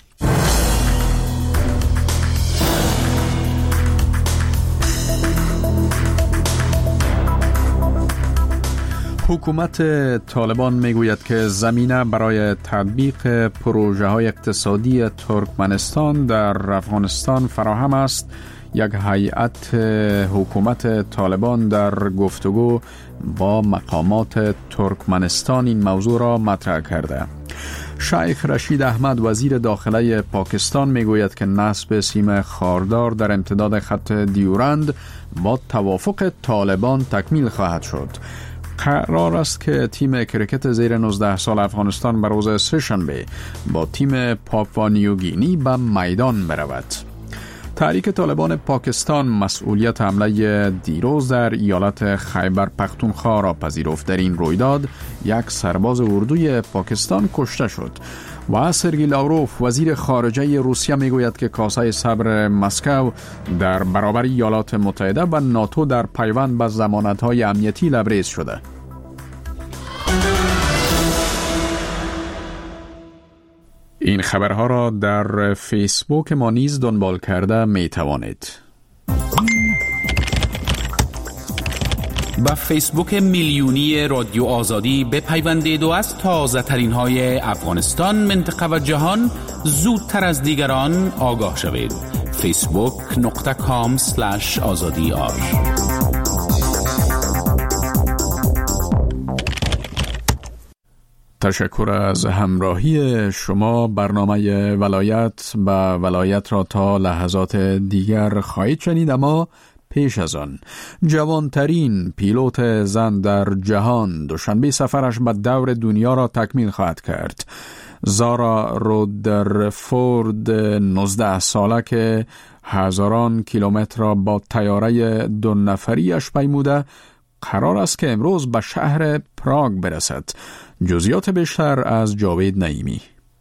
حکومت طالبان میگوید که زمینه برای تطبیق پروژه های اقتصادی ترکمنستان در افغانستان فراهم است. یک هیئت حکومت طالبان در گفتگو با مقامات ترکمنستان این موضوع را مطرح کرده. شیخ رشید احمد وزیر داخله پاکستان میگوید که نصب سیم خاردار در امتداد خط دیورند با توافق طالبان تکمیل خواهد شد. قرار است که تیم کرکت زیر نوزده سال افغانستان به روز سه‌شنبه با تیم پاپوا نیوگینی به میدان برود. تحریک طالبان پاکستان مسئولیت حمله دیروز در ایالت خیبر پختونخوا را پذیرفت. در این رویداد یک سرباز اردوی پاکستان کشته شد. و سرگئی لاوروف وزیر خارجه روسیه میگوید که کاسه صبر مسکو در برابر ایالات متحده و ناتو در پیوند به ضمانت‌های امنیتی لبریز شده. این خبرها را در فیسبوک ما نیز دنبال کرده می توانید. با فیسبوک میلیونی رادیو آزادی بپیوندید و از تازه ترین های افغانستان، منطقه و جهان زودتر از دیگران آگاه شوید. فیسبوک نقطه کام سلش آزادی آر. تشکر از همراهی شما. برنامه ولایت به ولایت را تا لحظات دیگر خواهید شنید، اما پیش از آن جوانترین پیلوت زن در جهان دوشنبه سفرش به دور دنیا را تکمیل خواهد کرد. زارا رودرفورد نوزده ساله که هزاران کیلومتر را با طیاره دو نفریش پیموده قرار است که امروز به شهر پراگ برسد. جزئیات بیشتر از جاوید نعیمی.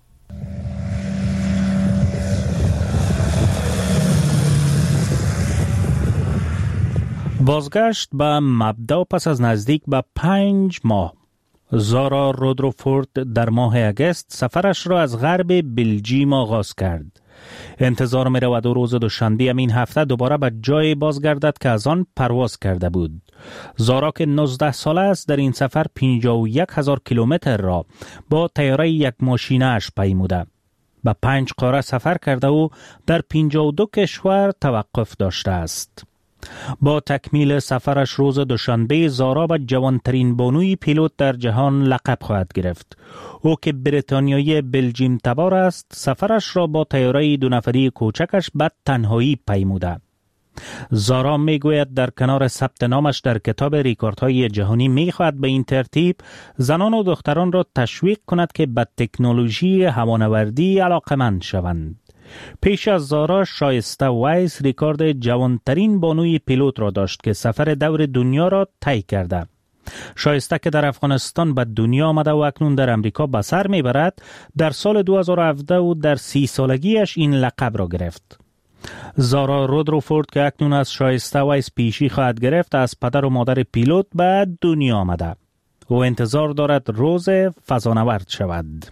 بازگشت به مبدا پس از نزدیک به پنج ماه. زارا رودرفورد در ماه اگست سفرش را از غرب بلژیم آغاز کرد. انتظار می رود و روز دوشنبه این هفته دوباره به جای بازگردد که از آن پرواز کرده بود. زارا که نوزده ساله است در این سفر پنجاه و یک هزار کیلومتر را با طیاره یک ماشینه اش پیموده. به پنج قاره سفر کرده و در پنجاه و دو کشور توقف داشته است. با تکمیل سفرش روز دوشنبه زارا به جوانترین بانوی پیلوت در جهان لقب خواهد گرفت. او که بریتانیایی بلژیم تبار است، سفرش را با طیاره دو نفری کوچکش به تنهایی پیموده. زارا میگوید در کنار ثبت نامش در کتاب ریکوردهای جهانی میخواهد به این ترتیب زنان و دختران را تشویق کند که به تکنولوژی هوانوردی علاقمند شوند. پیش از زارا شایسته وایس ریکارد جوانترین بانوی پیلوت را داشت که سفر دور دنیا را طی کرده. شایسته که در افغانستان به دنیا آمده و اکنون در امریکا به سر میبرد، در سال دو هزار و هفده و در سی سالگیش این لقب را گرفت. زارا رودرفورد که اکنون از شایسته وایس پیشی خواهد گرفت، از پدر و مادر پیلوت به دنیا آمده و انتظار دارد روز فضانورد شود.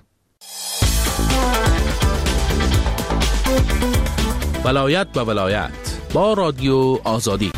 ولایت به ولایت با رادیو آزادی.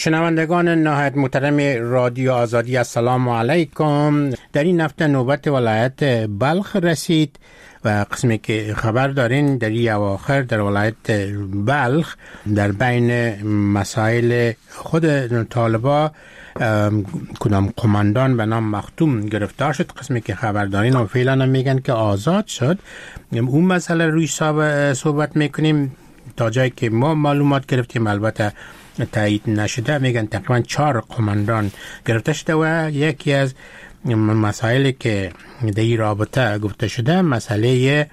شنوندگان نهایت محترم رادیو آزادی، السلام علیکم. در این هفته نوبت ولایت بلخ رسید و قسمی که خبر دارین در این اواخر در ولایت بلخ در بین مسائل خود طالبا کدام قماندان به نام مختوم گرفتار شد، قسمی که خبر دارین و فعلا میگن که آزاد شد. اون مسئله روی صحبت میکنیم تا جایی که ما معلومات گرفتیم، البته تایید نشده، میگن تقریبا چهار قماندان گرفته شده و یکی از مسائلی که در این رابطه گفته شده مسئله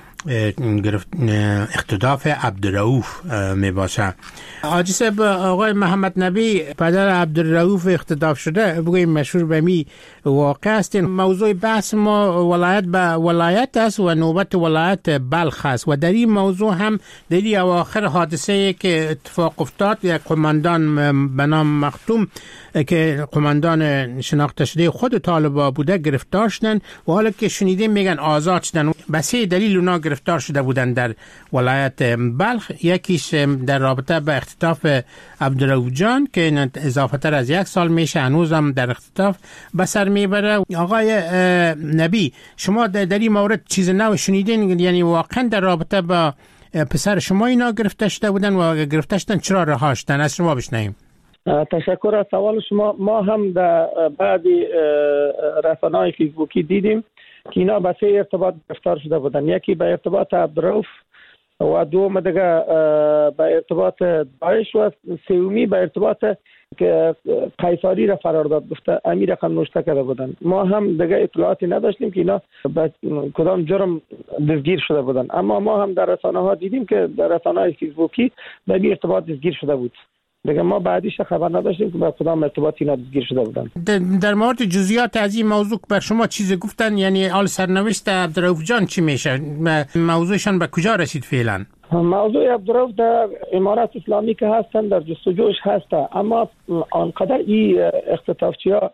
اختطاف عبدالرؤوف می باشه. حاجی صاحب، آقای محمد نبی پدر عبدالرؤوف اختطاف شده، بگویم مشهور به می واقع است. موضوع بحث ما ولایت به ولایت است و نوبت ولایت بلخ است و در این موضوع هم در این اواخر حادثه که اتفاق افتاد، یک قماندان به نام مختوم که قماندان شناخته شده خود طالبا بوده گرفتار شدن و حالا که شنیدیم میگن آزاد شدن. به سه دلیل اونا گرفتار شده بودن در ولایت بلخ. یکیش در رابطه به اختطاف عبدالرؤوف جان که اضافه تر از یک سال میشه هنوز هم در اختطاف به سر میبره. آقای نبی، شما در این مورد چیز نو شنیدین؟ یعنی واقعا در رابطه با پسر شما اینا گرفته شده بودن و گرفته شدن چرا رها شدن؟ از شما بشنویم. تشکر از سوال شما. ما هم در بعضی رسانه‌های فیسبوکی دیدیم که اینا به سه ارتباط گرفتار شده بودن. یکی به ارتباط عبدالرؤوف و دوم دیگه به ارتباط داعش و سومی به ارتباط که قیصری را فرار داد، گفته امیر رقم نوشته کرده بودن. ما هم دیگه اطلاعاتی نداشتیم که اینا به کدام جرم دستگیر شده بودن، اما ما هم در رسانه‌ها دیدیم که در رسانه‌های فیسبوکی به این ارتباط دستگیر شده بود. دیگه ما بعدیش خبر نداشتیم که با کدام ارتباطی اینا دستگیر شده بودن. در مورد جزئیات از این موضوع بر شما چیزی گفتن؟ یعنی آل سرنوشت عبدالرؤوف جان چی میشه؟ موضوعشان به کجا رسید فعلا؟ موضوع عبدالرؤوف در امارات اسلامی که هستن در جستجوش هسته، اما آنقدر این اختطافچی‌ها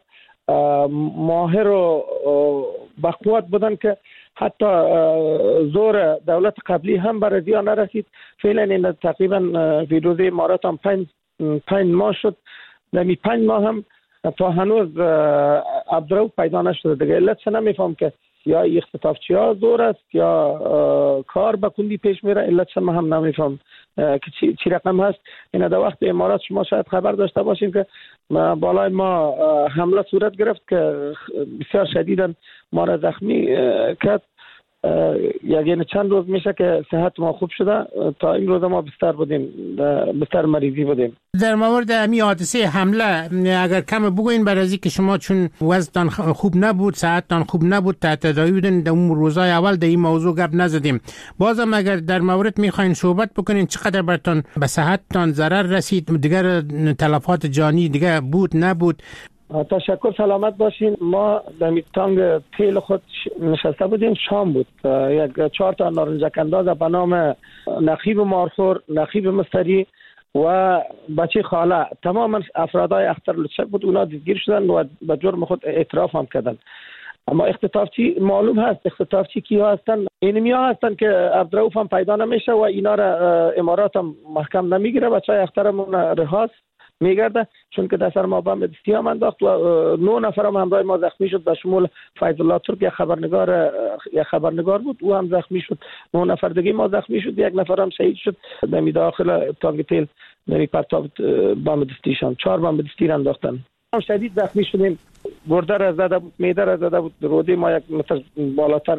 ماهر و بقوت بودن که حتی زور دولت قبلی هم بر زیان نرسید. فعلا این تقریبا ویروز امارات هم پنج پنج ماه شد، نمی پنج ماه هم تا هنوز عبدالرؤوف پیدا نشده. دیگه علتش نمیفهم که یا اختطافچی ها زور است یا کار به کندی پیش میره، علتش هم هم نمیفهم که چی, چی رقم هست. این در وقت امارات شما شاید خبر داشته باشیم که بالای ما حمله صورت گرفت که بسیار شدیدن ما را زخمی کرد. یعنی چند روز میشه که صحت ما خوب شده، تا این روز ما بستر بودیم، بستر مریضی بودیم. در مورد امی حادثه حمله اگر کم بگوین، برای که شما چون وضعتان خوب نبود، صحتتان خوب نبود، تحت تداوی بودین، در اون روزای اول در این موضوع گپ نزدیم. بازم اگر در مورد میخواین صحبت بکنین، چقدر برتان به صحتتان ضرر رسید؟ دیگر تلفات جانی دیگر بود نبود؟ تشکر، سلامت باشین. ما در تانگ تیل خود نشسته بودیم، شام بود. یک چهار تا نارنجک انداز به نام نقیب مارخور، نقیب مستری و بچه خاله، تماما افرادای اختر لطفه بود، اونا دستگیر شدن و به جرم خود اعتراف هم کردن. اما اختطافچی معلوم هست اختطافچی کی هستن؟ اینمی ها هستن که عبدالرؤوف هم پیدا نمیشه و اینا را امارات هم محکم نمیگیره، بچه های اخترمون رهاست میگرده، چون که دستر ما بم دستی هم انداخت و نه نفر هم همراه ما زخمی شد، به شمول فیض الله ترک، یک خبرنگار یک خبرنگار بود، او هم زخمی شد. نه نفر دیگه ما زخمی شد، یک نفر هم شهید شد در داخل تانک تیل در پرتاب بم دستیشان. چهار بم دستی را انداختن. هم شدید زخمی شدیم، گرده را زده بود، معده را زده بود، روده ما یک متر بالاتر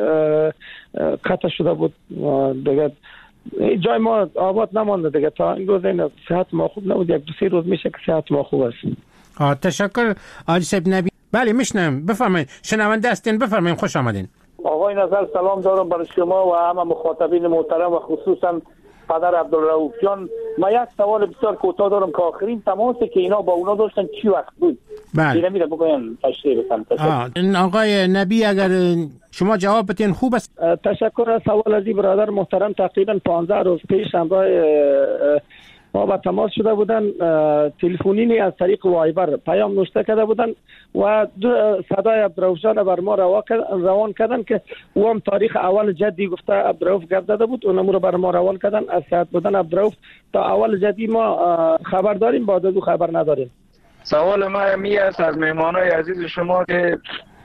قطع شده بود. دیگه جای ما آباد نمانده دیگه، تا این روز این صحت ما خوب نبود، یک دو سه روز میشه که صحت ما خوب است. آه تشکر حاجی صاحب نبی. بله میشنم، بفرمایید. شنونده هستین، بفرمایید، خوش آمدین. آقای نظر سلام دارم برای شما و همه مخاطبین محترم و خصوصا پدر عبدالرؤوف جان. ما یک سوال بسیار کوتاه دارم که آخرین تماسی که اینا با اونا داشتن چی وقت بود؟ بله. دیگه میره بگوین تشریح بکنم. آقای نبی اگر شما جواب بتین خوب است. تشکر از سوال از برادر محترم. تقریبا پانزده روز پیش همراه ما با تماس شده بودن، تلفنی از طریق وایبر پیام نوشته کرده بودن و صدای عبدالرؤوف جان بر ما روان کردن که او هم تاریخ اول جدی گفته عبدالرؤوف گپ داده بود، اونم رو بر ما روان کردن. از صحت بودن عبدالرؤوف تا اول جدی ما خبر داریم، بعد از او خبر نداریم. سوال ما می است از مهمانای عزیز شما که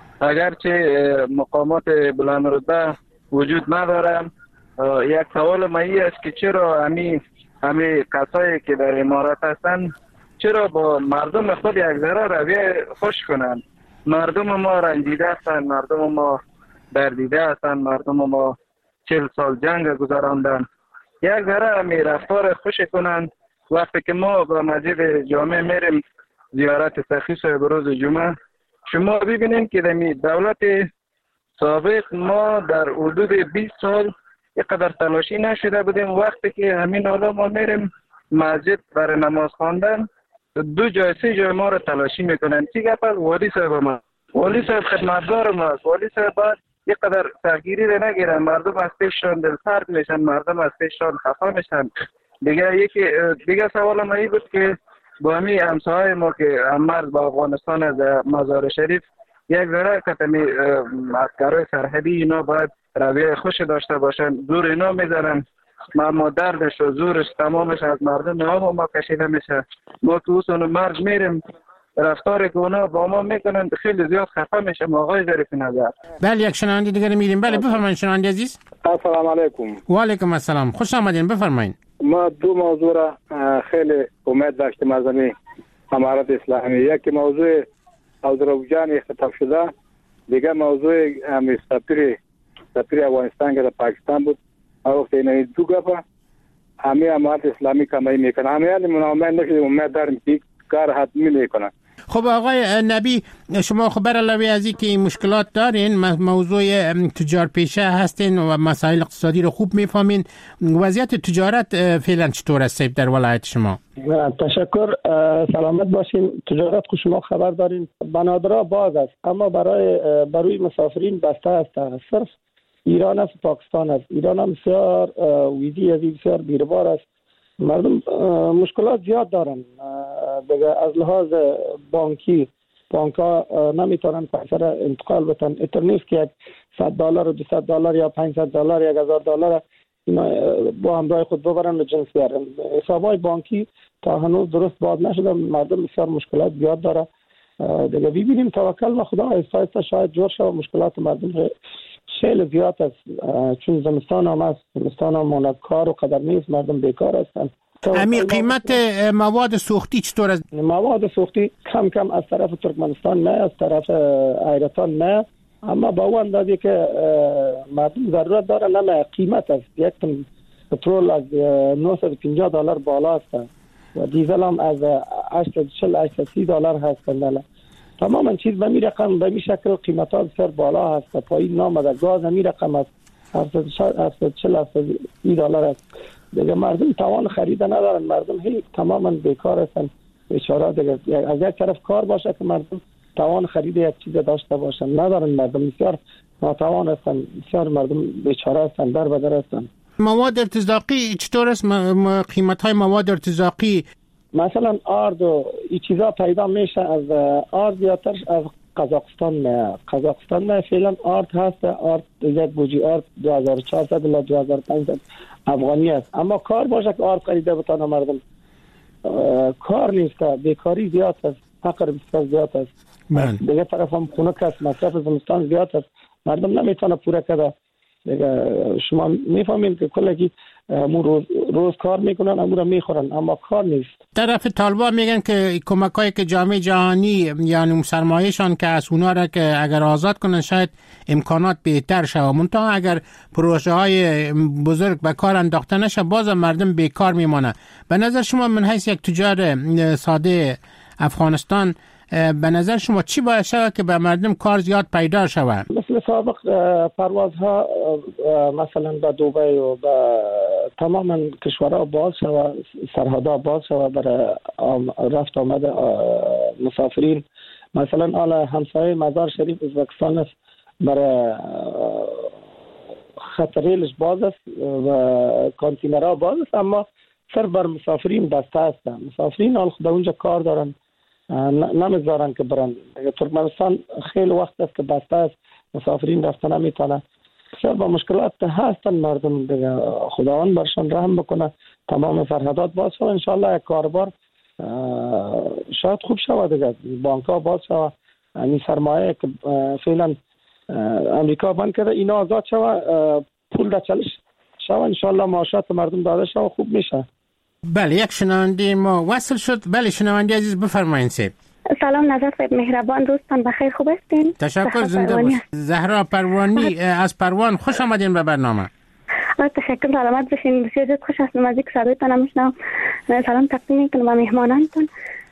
اگرچه مقامات بلند رتبه وجود ندارم، یک سوال ما این است که چرا همین همین کسایی که در امارات هستن چرا با مردم خود یک ذره رویه خوش کنن؟ مردم ما رنجیده هستن، مردم ما دردیده هستن، مردم ما چل سال جنگ گذراندن. یک ذره همین رفتار خوش کنن. وقتی که ما با مسجد جامع میریم زیارت سخی صاحب روز جمعه، شما ببینید که در دولت سابق ما در حدود بیست سال اینقدر تلاشی نشده بودیم. وقتی که همین حالا ما میریم مسجد برای نماز خواندن، دو جای سه جای ما رو تلاشی میکنن. چی گپ است؟ والی صاحب ما والی صاحب خدمتگار ماست. والی صاحب باید اینقدر سختگیری رو نگیرن. مردم از پیششان دلسرد میشن، مردم از پیششان خفا میشن. دیگه یکی دیگه سوال ما این بود که با همین همسایه ما که مرز با افغانستان از مزار شریف یک ذره کتمی عسکرای سرحدی اینا باید رویه خوش داشته باشن. زور اینا میزنن، ما دردش و زورش تمامش از مردم ها ما کشیده میشه. ما که اون مرز میریم رفتار که اونا با ما میکنن خیلی زیاد خفه میشه. آقای ظریف نظر. بله یک شنونده دیگه میریم. بله بفرمایید شنونده عزیز. السلام علیکم. و علیکم السلام، خوش آمدین، بفرمایید. ما دو موضوع را خیلی امید داشتیم از این امارات اسلامی. یکی موضوع عبدالرؤوف جان اختطاف شده، دیگه موضوع همین سفیر سفیر افغانستان که در پاکستان بود. وقتی این دو گفت همه امارات اسلامی کمایی میکنه، همه منامه نشده. امید داریم که کار حتمی میکنه. خب آقای نبی، شما خبر علاوه از این که مشکلات دارین، موضوع تجار پیشه هستین و مسائل اقتصادی رو خوب میفهمین، وضعیت تجارت فعلا چطور است در ولایت شما؟ تشکر، سلامت باشین. تجارت خود شما خبر دارین بنادرها باز است، اما برای برای مسافرین بسته است. صرف ایران است، پاکستان است. ایران هم بسیار ویزی از بسیار بیربار است. مردم مشکلات زیاد دارن دیگه. از لحاظ بانکی بانک ها نمیتونن پیسه انتقال بتن. اتر نیست که یک صد دلار و دویست دلار یا پانصد دلار یا هزار دلار اینا با همراه خود ببرن و جنس بیارن. حسابای بانکی تا هنوز درست باز نشده. مردم بسیار مشکلات زیاد داره دیگه. ببینیم توکل به خدا، آهسته آهسته شاید جور شه. مشکلات مردم خیلی زیاد است، چون زمستان هم است. زمستان هم ماند کار و قدر نیست، مردم بیکار هستند. امی قیمت مواد سوختی چطور است؟ مواد سوختی کم کم از طرف ترکمنستان نه، از طرف ایران نه، اما با اون اندازه که مردم ضرورت داره نه. قیمت است، یک تن پترول از نهصد و پنجاه دلار بالا است و دیزل هم از هشتصد و چهل هشتصد و سی دلار هست. نه تماما چیز به می رقم به می شکل قیمت ها بسیار بالا هست. پایین نامده. گاز همی رقم است، هفتاد و چهل هفتاد و سی دلار است دیگه. مردم توان خرید ندارن، مردم هی تماما بیکار هستن. اشاره دیگه از یک طرف کار باشه که مردم توان خرید یک چیز داشته باشن، ندارن. مردم بسیار ناتوان هستن، بسیار مردم بیچاره هستن، در بدر هستن. مواد ارتزاقی چطور است؟ قیمت های مواد ارتزاقی مثلا آرد و این چیزا پیدا میشه. از آرد زیادتر از قزاقستان نه. قزاقستان نه فعلا آرد هست. آرد یک بوجی آرد دو هزار و چهارصد الی دو هزار و پانصد افغانی است. اما کار باشه که آرد خریده بتانه مردم کار نیست. بیکاری زیاد است، فقر بسیار زیاد است. من دیگه طرف هم خنک است، مصرف زمستان زیاد است، مردم نمیتونه پوره کنه. دیگه شما میفهمید که کلگی روز روز کار میکنن، امور میخورن، اما کار نیست. طرف طالبان میگن که کمکایی که جامعه جهانی یعنی سرمایه‌شان که از اونا را که اگر آزاد کنن شاید امکانات بهتر شه. منتها اگر پروژه های بزرگ به کار انداخته نشه باز مردم بیکار میمونه. به نظر شما من حیث یک تجار ساده افغانستان به نظر شما چی باید شود که به مردم کار زیاد پیدا شود؟ مثل سابق پروازها مثلا به دبی و به تماما کشورها باز شود، سرحدها باز شود برای رفت آمد مسافرین. مثلا آل همسایه مزار شریف ازبکستان است، برای خط ریلش باز است و کانتینرها باز است، اما صرف بر مسافرین بسته است. مسافرین حال خود اونجا کار دارن، نمیذارن که برن. ترکمنستان خیلی وقت است که بسته است، مسافرین رفتن نمیتونن. بسیار با مشکلات هستن مردم دیگه. خداوند برشان رحم بکنه، تمام سرحدات باز شود. انشالله یک کاربار شاید خوب شود دیگه، بانک ها باز شود، این سرمایه که فعلا امریکا بند کرده اینا آزاد شود، پول در چلش شود، انشالله معاشات مردم داده شود، خوب میشه. بله، یک شنونده ما وصل شد. بله شنونده عزیز بفرمایید. سید سلام نظر صاحب، مهربان دوستان، بخیر خوب هستین؟ تشکر، زنده باشید. زهرا پروانی از پروان، خوش آمدین به برنامه. تشکر، سلامت باشین. بسیار خوش هستم از اینکه صدایتان میشنوم. سلام تقدیم میکنم به مهمانانتون.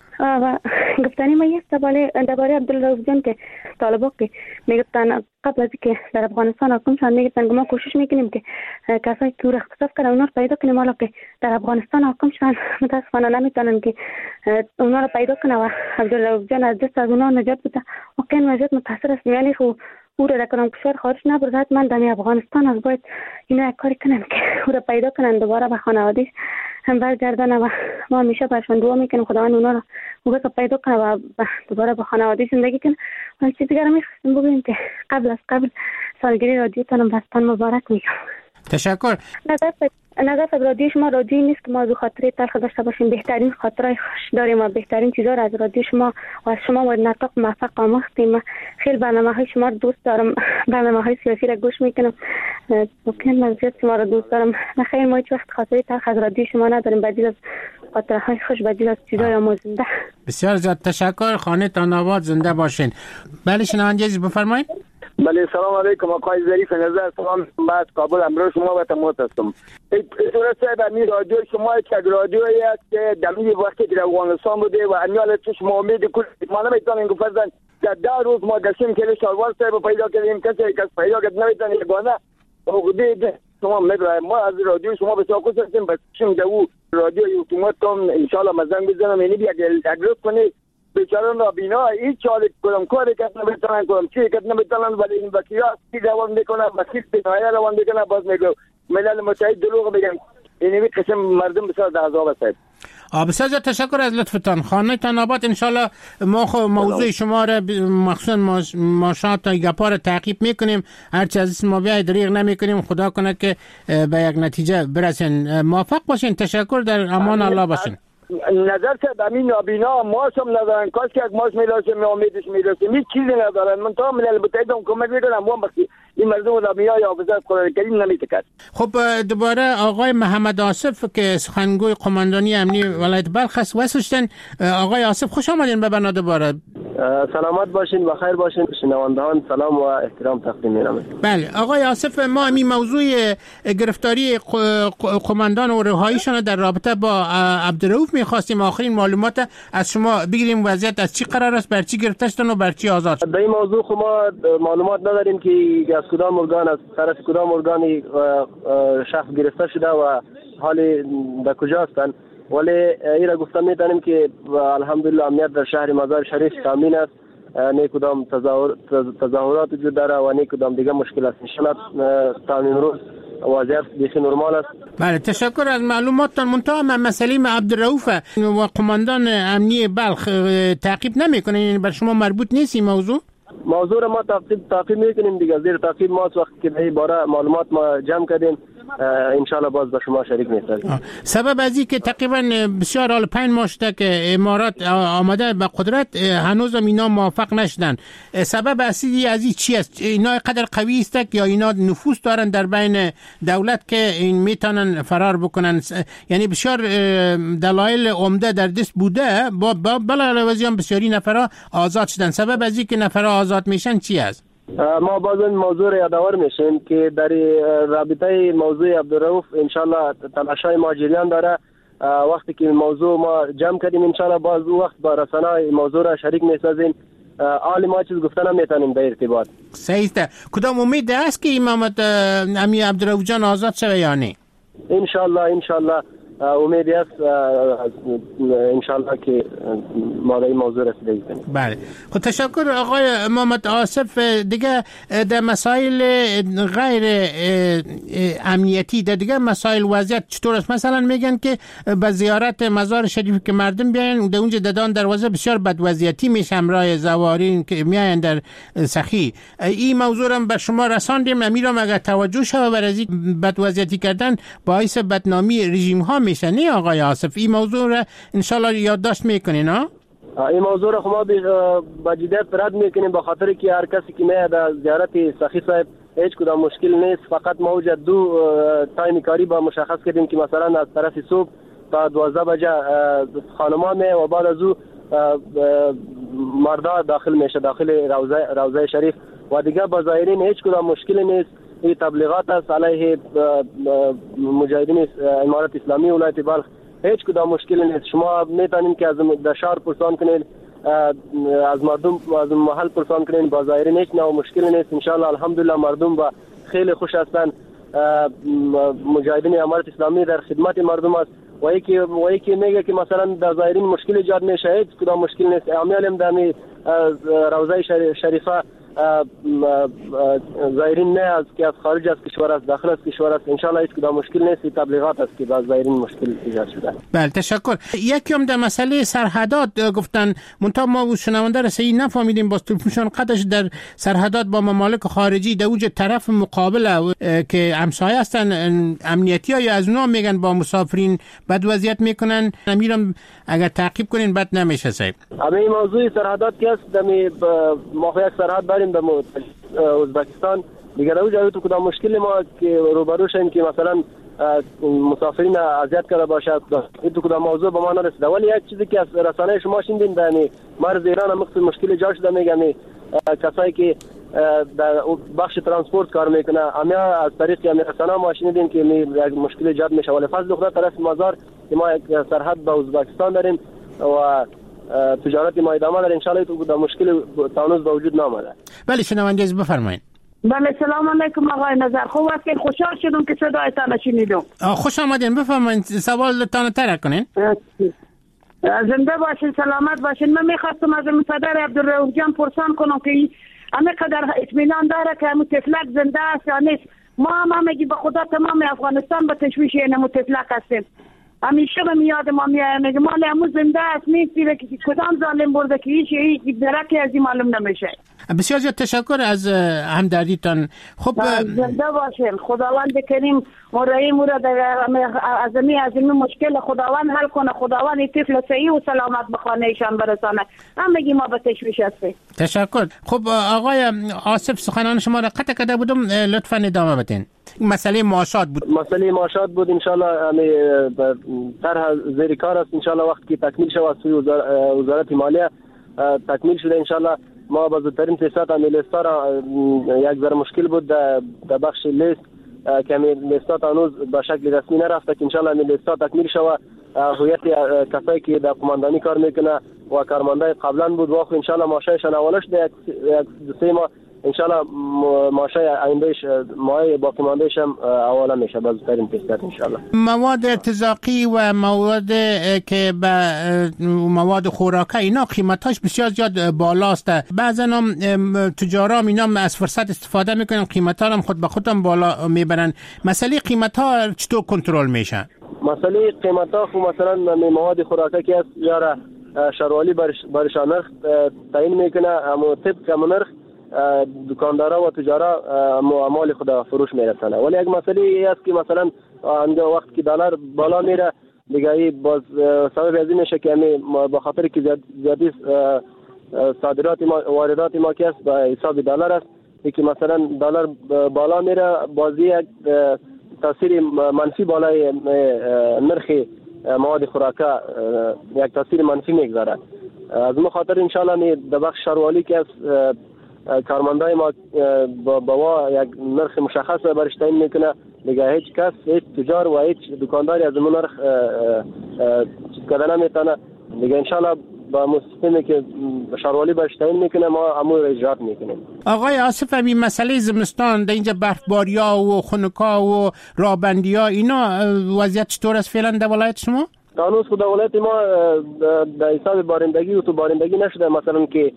و گفتنی ما است درباره عبدالرؤوف جان که طالبا که میگفتن قبل از اینکه در افغانستان حکم شدن میگفتن که ما کوشش میکنیم که کسایی که رو اختصاص کردن اونا رو پیدا کنیم، حالا که در افغانستان حکم شدن متاسفانه نمیتونن که اونا رو پیدا کنن و عبدالرؤوف جان از دست از اونا نجات بده. واقعا وضعیت متاثر است. یعنی خو او را در کشور خارج نبرد، من در افغانستان از باید اینا یک کاری کنن که او را پیدا کنن، دوباره به خانواده‌اش هم برگردن و ما همیشه برشان دعا میکنیم خداوند اونا را او را پیدا کنه و دوباره با خانواده زندگی کنه. و چیز دیگر میخواستم بگویم که قبل از قبل سالگیری رادیوتان بستان مبارک میگم. تشکر. نظر نظر رادیو شما رادیویی نیست که ما از خاطره تلخ داشته باشیم، بهترین خاطرهای خوش داریم و بهترین چیزا را از رادیو شما و از شما و نطاق موفق آموختیم. خیلی برنامه های شما رو دوست دارم، برنامه های سیاسی را گوش میکنم، ممکن من زیاد شما را دوست دارم. خیلی ما هیچ وقت خاطره تلخ از رادیو شما نداریم، بدیل از خاطره های خوش، بدیل از چیزای آموزنده. بسیار زیاد تشکر، خانه تان آباد، زنده باشین. بله شنونده عزیز بفرمایید. بله سلام علیکم آقای ظریف نظر، سلام بعد کابل امروز شما و تماس هستم. صورت صاحب می رادیو شما یک رادیویی است که دمی وقتی در افغانستان بوده و امیال چشم امید کل ما نمیتونیم گفتن در ده روز ما گشتیم که شاروار صاحب پیدا کردیم، کسی کس پیدا کرد نمیتونیم یگانه حقوقی شما میگویم. ما از رادیو شما بسیار خوش هستیم، بس شما دو رادیو حکومت کن ان شاء الله مزنگ بزنم، یعنی یک اگریس کنید بیچاران را بینا هیچ چاله کدام کاری که نمیتونن کدام چی که نمیتونن، ولی این وکیلات کی روان میکنن وکیل بنای روان میکنن، باز میگه ملل متحد دروغ میگن. این قسم مردم بسیار در عذاب است. بسیار تشکر از لطفتان. خانه تان آباد، انشالله ما خو موضوع شما را مخصوصا ماشات تا گپا را تعقیب میکنیم، هرچی از ما بیاید دریغ نمیکنیم. خدا کنه که به یک نتیجه برسین. موفق باشین. تشکر، در امان الله باشین. نظر که همین نابینا ماش هم ندارن، کاش که یک ماش میلاسه می امیدش میلاسه هیچ چیزی ندارن. من تا ملل متحد هم کمک میکنم هم بخی این مردم نابینا یا وزارت قرآن کریم نمیتکد. خب دوباره آقای محمد آصف که سخنگوی قماندانی امنی ولایت بلخ است وصل شدن. آقای آصف خوش آمدین به برنامه دوباره. سلامت باشین، بخیر باشین. شنوندگان سلام و احترام تقدیم می‌کنم. بله آقای آصف، ما همین موضوع گرفتاری قماندان و رهاییشان در رابطه با عبدالرؤوف می‌خواستیم آخرین معلومات از شما بگیریم. وضعیت از چی قرار است، بر چی گرفته شدن و بر چی آزاد شد؟ در این موضوع خو ما معلومات نداریم که از کدام ارگان از طرف کدام ارگانی شخص گرفته شده و حال در کجا هستند، ولی این را گفتم میتونیم که الحمدلله امنیت در شهر مزار شریف تامین است، نه کدام تظاهرات وجود داره و نه کدام دیگه مشکل است. انشاءالله تا امروز وضعیت بیخی نرمال است. بله تشکر از معلوماتتان. منتها مسئله عبدالرؤوف و قماندان امنی بلخ تعقیب نمیکنه، یعنی بر شما مربوط نیست این موضوع؟ موضوع را ما تعقیب تعقیب میکنیم دیگه، زیر تعقیب ما وقتی که به این باره معلومات ما جمع کردیم انشالله باز به شما شریک می‌شیم. سبب از این که تقریبا بسیار حال پنج ماه شده که امارات آمده به قدرت هنوز هم اینا موافق نشدن. سبب اصلی از این چی است؟ اینا قدر قوی است یا اینا نفوذ دارن در بین دولت که این میتونن فرار بکنن؟ یعنی بسیار دلایل عمده در دست بوده، با بلافاصله هم بسیاری نفرا آزاد شدن. سبب از این که نفرا آزاد میشن چی است؟ ما باز این موضوع را یادآور میشیم که در رابطه موضوع عبدالرؤوف انشالله تلاشای ما جریان داره. وقتی که موضوع ما جمع کردیم انشالله باز او وقت با رسانه موضوع را شریک میسازیم. حالی ما چیز گفتن هم میتونیم در ارتباط. صحیح است. کدام امید است که امامت امی عبدالرؤوف جان آزاد شوه یا نه؟ انشالله انشالله امیدی است ان شاء الله که ما به این موضوع رسیدگی کنیم. بله خب تشکر آقای محمد آصف. دیگه در مسائل غیر امنیتی در دیگه مسائل وضعیت چطور است؟ مثلا میگن که به زیارت مزار شریف که مردم بیاین در اونجا ددان دروازه بسیار بد وضعیتی میشه همراه زوارین که میاین در سخی. این موضوع رو به شما رساندیم، امیرم اگر توجه شوه بر از بد وضعیتی کردن باعث بدنامی رژیم ها میشه. نه آقای آصف این موضوع رو ان شاء الله یادداشت میکنین؟ ها این موضوع رو ما با جدیت رد میکنیم، به خاطر که هر کسی که میاد در زیارت سخی صاحب هیچ کدام مشکل نیست. فقط ما وجد دو تایم کاری با مشخص کردیم که مثلا از طرف صبح تا دوازده بجه خانمان می و بعد از او مردا داخل میشه داخل روضه روضه شریف و دیگه با زائرین هیچ کدام مشکل نیست. این تبلیغات است علیه مجاهدین امارت اسلامی ولایت بلخ، هیچ کدام مشکل نیست. شما میتونید که از در شهر پرسان کنید، از مردم از محل پرسان کنید، با زائرین هیچ نوع مشکل نیست. ان شاء الله الحمدلله مردم با خیلی خوش هستند. مجاهدین امارت اسلامی در خدمت مردم است و یکی و یکی میگه که مثلا در زائرین مشکل ایجاد میشه، هیچ کدام مشکل نیست. امیالم در روضه شریفه زائرین نه از که از خارج از کشور است داخل از کشور است، ان شاء الله هیچ کدام مشکل نیست. تبلیغات است که با زائرین مشکل ایجاد شده. بله تشکر. یکی هم در مسئله سرحدات گفتن، منتها ما شنونده رسایی نفهمیدیم، باز تلفنشون قطعش در سرحدات با ممالک خارجی در اوج طرف مقابل که همسایه هستن امنیتی ها یا از اونها میگن با مسافرین بد وضعیت میکنن. امیرم اگر تعقیب کنین بد نمیشه صاحب. همین موضوع سرحدات که است دمی ما یک سرحد داریم در ازبکستان دیگر او جایی تو کدام مشکل ما که روبرو شیم که مثلا مسافرین اذیت کرده باشد، این تو کدام موضوع به ما نرسیده. ولی یک چیزی که از رسانه شما شنیدین در مرز ایران هم مشکل جا شده، میگن کسایی که در بخش ترانسپورت کار میکنه همه از طریق همین رسانه ما شنیدین که یک مشکل ایجاد میشه. ولی فضل خدا طرف مزار که ما یک سرحد با ازبکستان داریم و تجارت ما ادامه داره، ان شاء الله تو کدام مشکل تانوز به وجود نامده. بله شنونده از بفرمایید. بله سلام علیکم آقای نظر، خوب است که خوشحال شدم که صدایتان شنیدم. خوش آمدین، بفرمایید سوالتان طرح کنین. زنده باشین، سلامت باشین. من میخواستم از پدر عبدالرؤوف جان پرسان کنم که همه قدر اطمینان داره که همون تفلک زنده است یا نیست. ما هم همگی به خدا تمام افغانستان به تشویش این همون تفلک هستیم. همیشه به میاد ما میاد میگه مال همون زنده است نیستی که کدام ظالم برده که هیچ هیچ درکی از این معلوم نمیشه. بسیار زیاد تشکر از همدردیتان. خب زنده باشین، خداوند کریم مرایی مورا از این از این مشکل خداوند حل کنه، خداوند این طفل صحیح و سلامت به خانه ایشان برسانه. همگی ما به تشویش هستیم. تشکر. خب آقای آصف سخنان شما را قطع کرده بودم، لطفا ادامه بدین. مسئله معاشات بود. مسئله معاشات بود. ان شاء الله همین طرح زیر کار است. ان شاء الله وقتی که تکمیل شود سوی وزارت مالیه تکمیل شده ان شاء الله ما با زودترین فرصت همین لیستا را یک ذره مشکل بود در بخش لیست که همین لیستا هنوز به شکل رسمی نرفته که ان شاء الله همین لیستا تکمیل شود. هویت کسایی که در قماندانی کار میکنه و کارمندای قبلا بود واخو ان شاء الله ماشایشان اولش در یک دو سه ماه ان شاء الله ماشای آیندهش ماه با قماندهش هم اولا میشه با زودترین فرصت ان شاء الله. مواد ارتزاقی و مواد که به مواد خوراکی اینا قیمتاش بسیار زیاد بالاست. بعضا هم تجارا اینا از فرصت استفاده میکنن قیمتا هم خود به خودم بالا میبرن. مسئله قیمتا چطور کنترل میشه؟ مسئله قیمتا خو مثلا مواد خوراکی که است یا شروالی برش نرخ تعیین میکنه، اما طبق همون نرخ دکاندارا و تجارا مال خود فروش میرسنه. ولی یک مسئله ای است که مثلا اونجا وقت که دلار بالا میره دیگه باز سبب از این میشه که به خاطر که زیادی صادرات ما واردات ما که است به حساب دلار است که مثلا دلار بالا میره بازی یک تاثیر منفی بالای نرخ مواد خوراکی یک تاثیر منفی میگذاره. از ما خاطر ان شاء الله در بخش شروالی که است کارمندای ما با یک نرخ مشخص برش تعیین میکنه دیگه هیچ کس هیچ تجار و هیچ دکانداری از اون نرخ چیز کردن نمیتونه دیگه ان شاء الله با سیستمی که شاروالی باش تعیین میکنه ما امور اجرات میکنیم. آقای آصف، همین مسئله زمستان در اینجا برفباریا و خنکا و رابندیا اینا وضعیت چطور است فعلا در ولایت شما؟ هنوز خود ولایت ما در حساب بارندگی و تو بارندگی نشده، مثلا که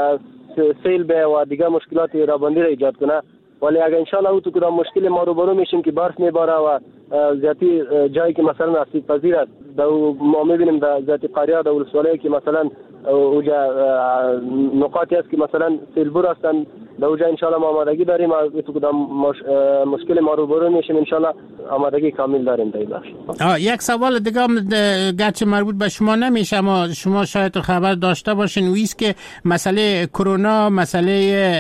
سیل به و دیگه مشکلات رابندی را ایجاد کنه، ولی اگر انشالله او تو کدام مشکل ما روبرو میشیم که برف میباره و زیادی جایی که مثلا آسیب پذیر است، ما میبینیم در زیادی قریه در ولسوالی که مثلا اوجا نقاطی است که مثلا سیلبور هستند، در اوجا انشالله ما آمادگی داریم و تو کدام مشکل ما روبرو میشیم انشالله آمادگی کامل داریم در این بخش. یک سوال دیگه هم گرچه مربوط به شما نمیشه اما شما شاید خبر داشته باشین، ویست که مسئله کرونا، مسئله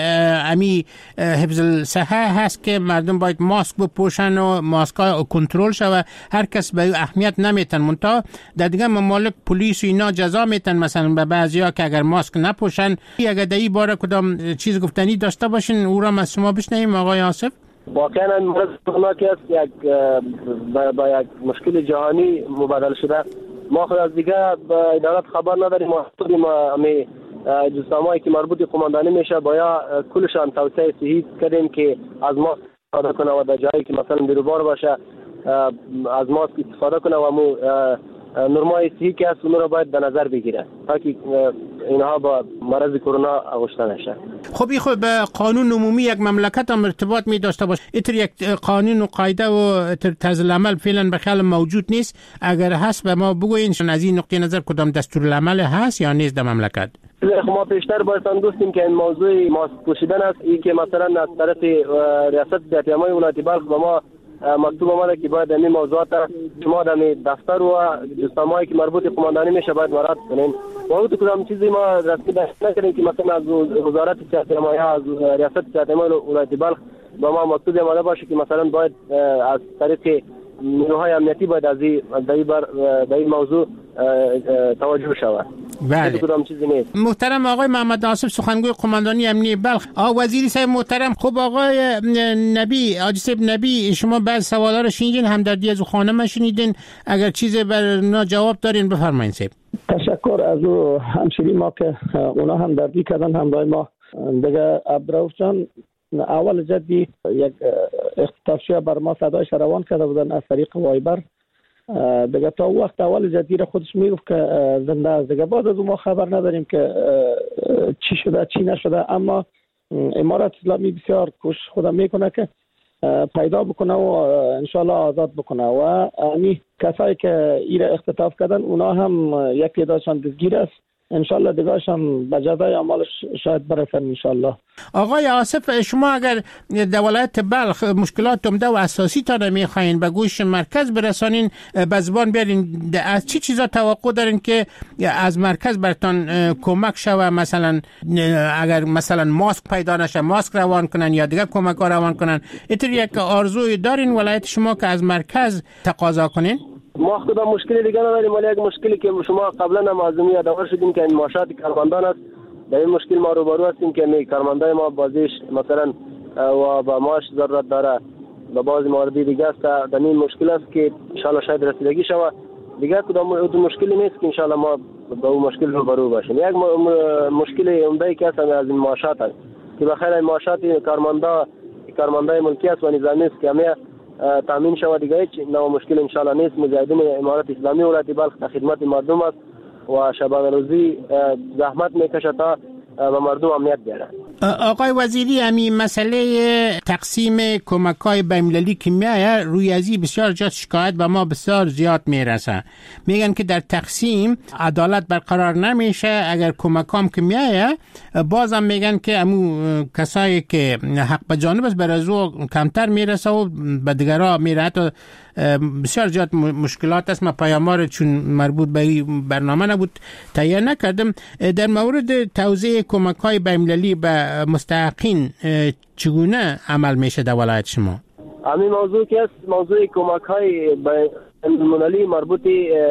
امی حفظ الصحه هست که مردم باید ماسک بپوشن و ماسک ها کنترل شود، هر کس به اهمیت نمیتن، منتها در دیگه ممالک پلیس و اینا جزا میتن مثلا به بعضیا که اگر ماسک نپوشن. اگر در این باره کدام چیز گفتنی داشته باشین او را از شما بشنویم آقای آصف. واقعا مرض کرونا که است یک با, با یک مشکل جهانی مبادله شده، ما خود از دیگه با ادارات خبر نداریم، ما ما می جسامایی که مربوط قماندانی میشه باید کلشان توصیه صحیح کردیم که از ماسک استفاده کنه و در جایی که مثلا بیروبار باشه از ماسک استفاده کنه و مو نرمای صحیح که است اون را باید در نظر بگیره تا که اینها با مرض کرونا آغشته نشه. خب این خب به قانون عمومی یک مملکت هم ارتباط می داشته باشه، اینطور یک قانون و قاعده و طرز العمل فعلا به خیال موجود نیست. اگر هست به ما بگوین از این نقطه نظر کدام دستور العمل هست یا نیست در مملکت؟ ما پیشتر بایستان دوستیم که این موضوع ماسک پوشیدن است، این که مثلا از طرف ریاست صحت‌یابی ولایت بلخ به ما مکتوب آمده که باید این موضوعات شما در دفتر و جسامایی که مربوط قماندانی میشه باید مراعات کنین و او تو کدام چیزی ما رسمی داشت نکردیم که مثلا از وزارت صحت‌یابی از ریاست صحت‌یابی ولایت بلخ به ما مکتوب آمده باشه که مثلا باید از طریق نیروهای امنیتی باید از در این موضوع توجه شود. بله. کدام چیزی نیست. محترم آقای محمد آصف سخنگوی قماندانی امنیتی بلخ. آقا وزیری صاحب محترم، خب آقای نبی حاجی صاحب نبی شما بعض سوالا رو شنیدین، همدردی از خانم شنیدین، اگر چیزی بر اونا جواب دارین بفرمایید صاحب. تشکر از او همشری ما که اونا همدردی کردن همراه ما. دیگه عبدالرؤوف جان اول جدی یک اختطافچی بر ما صدایش روان کرده بودن از طریق وایبر، دیگه تا وقت اول جدی را خودش میگفت که زنده است، دیگه بعد از ما خبر نداریم که چی شده چی نشده، اما امارات اسلامی بسیار کوشش خودم میکنه که پیدا بکنه و انشالله آزاد بکنه و امی کسایی که ایره اختطاف کردن اونا هم یک تعدادشان دستگیر است، انشالله دیگه‌اش هم به جزای اعمالش شاید برسن انشالله. آقای آصف شما اگر در ولایت بلخ مشکلات عمده و اساسی تا نمیخواین به گوش مرکز برسانین به زبان بیارین، از چی چیزا توقع دارین که از مرکز برتان کمک شوه؟ مثلا اگر مثلا ماسک پیدا نشه ماسک روان کنن یا دیگه کمک ها روان کنن، اینطور یک آرزوی دارین ولایت شما که از مرکز تقاضا کنین؟ ما خود مشکلی دیگه نداریم، ولی یک مشکلی که شما قبلا هم از یادآور شدیم که این معاشات کارمندان است، در این مشکل ما روبرو هستیم که می کارمندای ما بازیش مثلا و با معاش ضرورت داره و بعضی مواردی دیگه است، در این مشکل است که ان شاء الله شاید رسیدگی شود. دیگه کدام مشکلی نیست که ان شاء الله ما با اون مشکل روبرو باشیم. یک مشکل عمده که است از این معاشات است که بخیر این معاشات کارمندا کارمندای ملکی است و نظامی است که همه تامین شود، دیگه هیچ نوع مشکل ان شاء الله نیست. مجاهدین امارات اسلامی ولایت بلخ خدمت مردم است و شبانه روزی زحمت میکشه تا و مردم امنیت بیارن. آقای وزیری همین مسئله تقسیم کمک‌های بین‌المللی که میایه روی ازی بسیار جات شکایت به ما بسیار زیاد میرسه، میگن که در تقسیم عدالت برقرار نمیشه، اگر کمکام که میایه بازم میگن که امو کسایی که حق به جانب است بر از او کمتر میرسه و به دیگرها میره. حتی بسیار زیاد مشکلات است. ما پیام‌ها چون مربوط به برنامه نبود تهیه نکردم. در مورد توزیع کمک‌های بین‌المللی به مستحقین چگونه عمل میشه در ولایت شما؟ همین موضوع که است موضوع کمک‌های بین‌المللی مربوط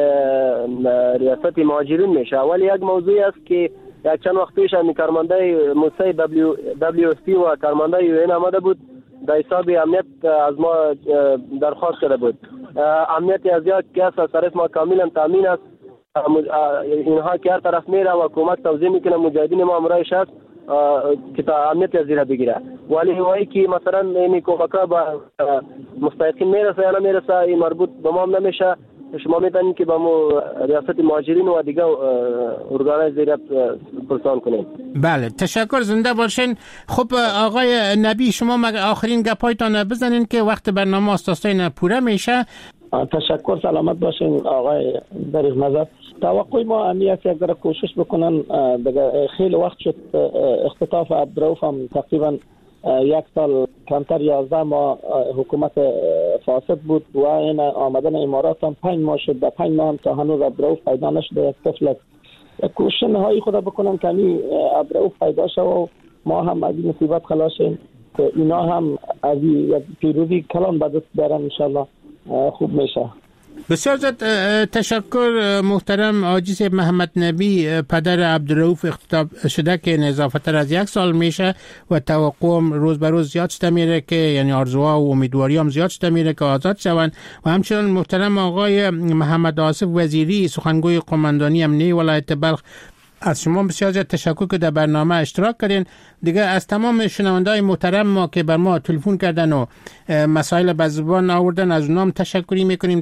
ریاست مهاجرین میشه. ولی یک موضوعی است که یک چند وقت پیش همین کارمندای موسسه دبلیو دبلیو اف پی و کارمندای یو ان آمده بود در حساب امنیت از ما درخواست کرده بود. امنیت از یک کس از طرف ما کاملا تامین است. اینها که هر طرف میره و حکومت توضیح میکنه مجاهدین ما امرایش هست که تا امنیت از زیره بگیره، ولی هایی که مثلا این کمکا با مستحقین میرسه یا نمیرسه این مربوط به ما هم نمیشه. شما میتونید که با مو ریاست مهاجرین و دیگه ارگانهای زیره پرسان کنید. بله تشکر، زنده باشین. خب آقای نبی شما آخرین گپایتان بزنین که وقت برنامه استاسین پوره میشه. تشکر، سلامت باشین آقای دریغ نظر. توقع ما همی است یک ذره کوشش بکنن. دیگه خیلی وقت شد اختطاف عبدالرؤوف هم تقریبا یک سال کمتر یازده ماه حکومت فاسد بود و این آمدن امارات هم پنج ماه شد. در پنج ماه هم تا هنوز عبدالرؤوف پیدا نشده. یک طفل کوشش نهایی خود بکنن که همی عبدالرؤوف پیدا شد و ما هم از این مصیبت خلاص شیم که اینا هم از این پیروزی کلان به دست بیارن انشالله خوب میشه. بسیار زیاد تشکر محترم حاجی صاحب محمد نبی، پدر عبدالرؤوف اختطاف شده که نزافتر از یک سال میشه و توقعم روز به روز زیاد شده میره که یعنی آرزوها و امیدواری هم زیاد شده میره که آزاد شوند. و همچنین محترم آقای محمد آصف وزیری سخنگوی قماندانی امنیه ولایت بلخ، از شما بسیار زیاد تشکر که در برنامه اشتراک کردین. دیگه از تمام شنونده‌های محترم ما که بر ما تلفن کردن و مسائل به زبان آوردن از اونام تشکری میکنیم.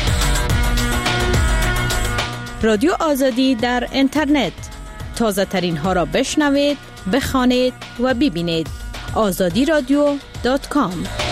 رادیو آزادی در اینترنت، تازه ترین ها را بشنوید، بخوانید و ببینید. آزادی رادیو دات کام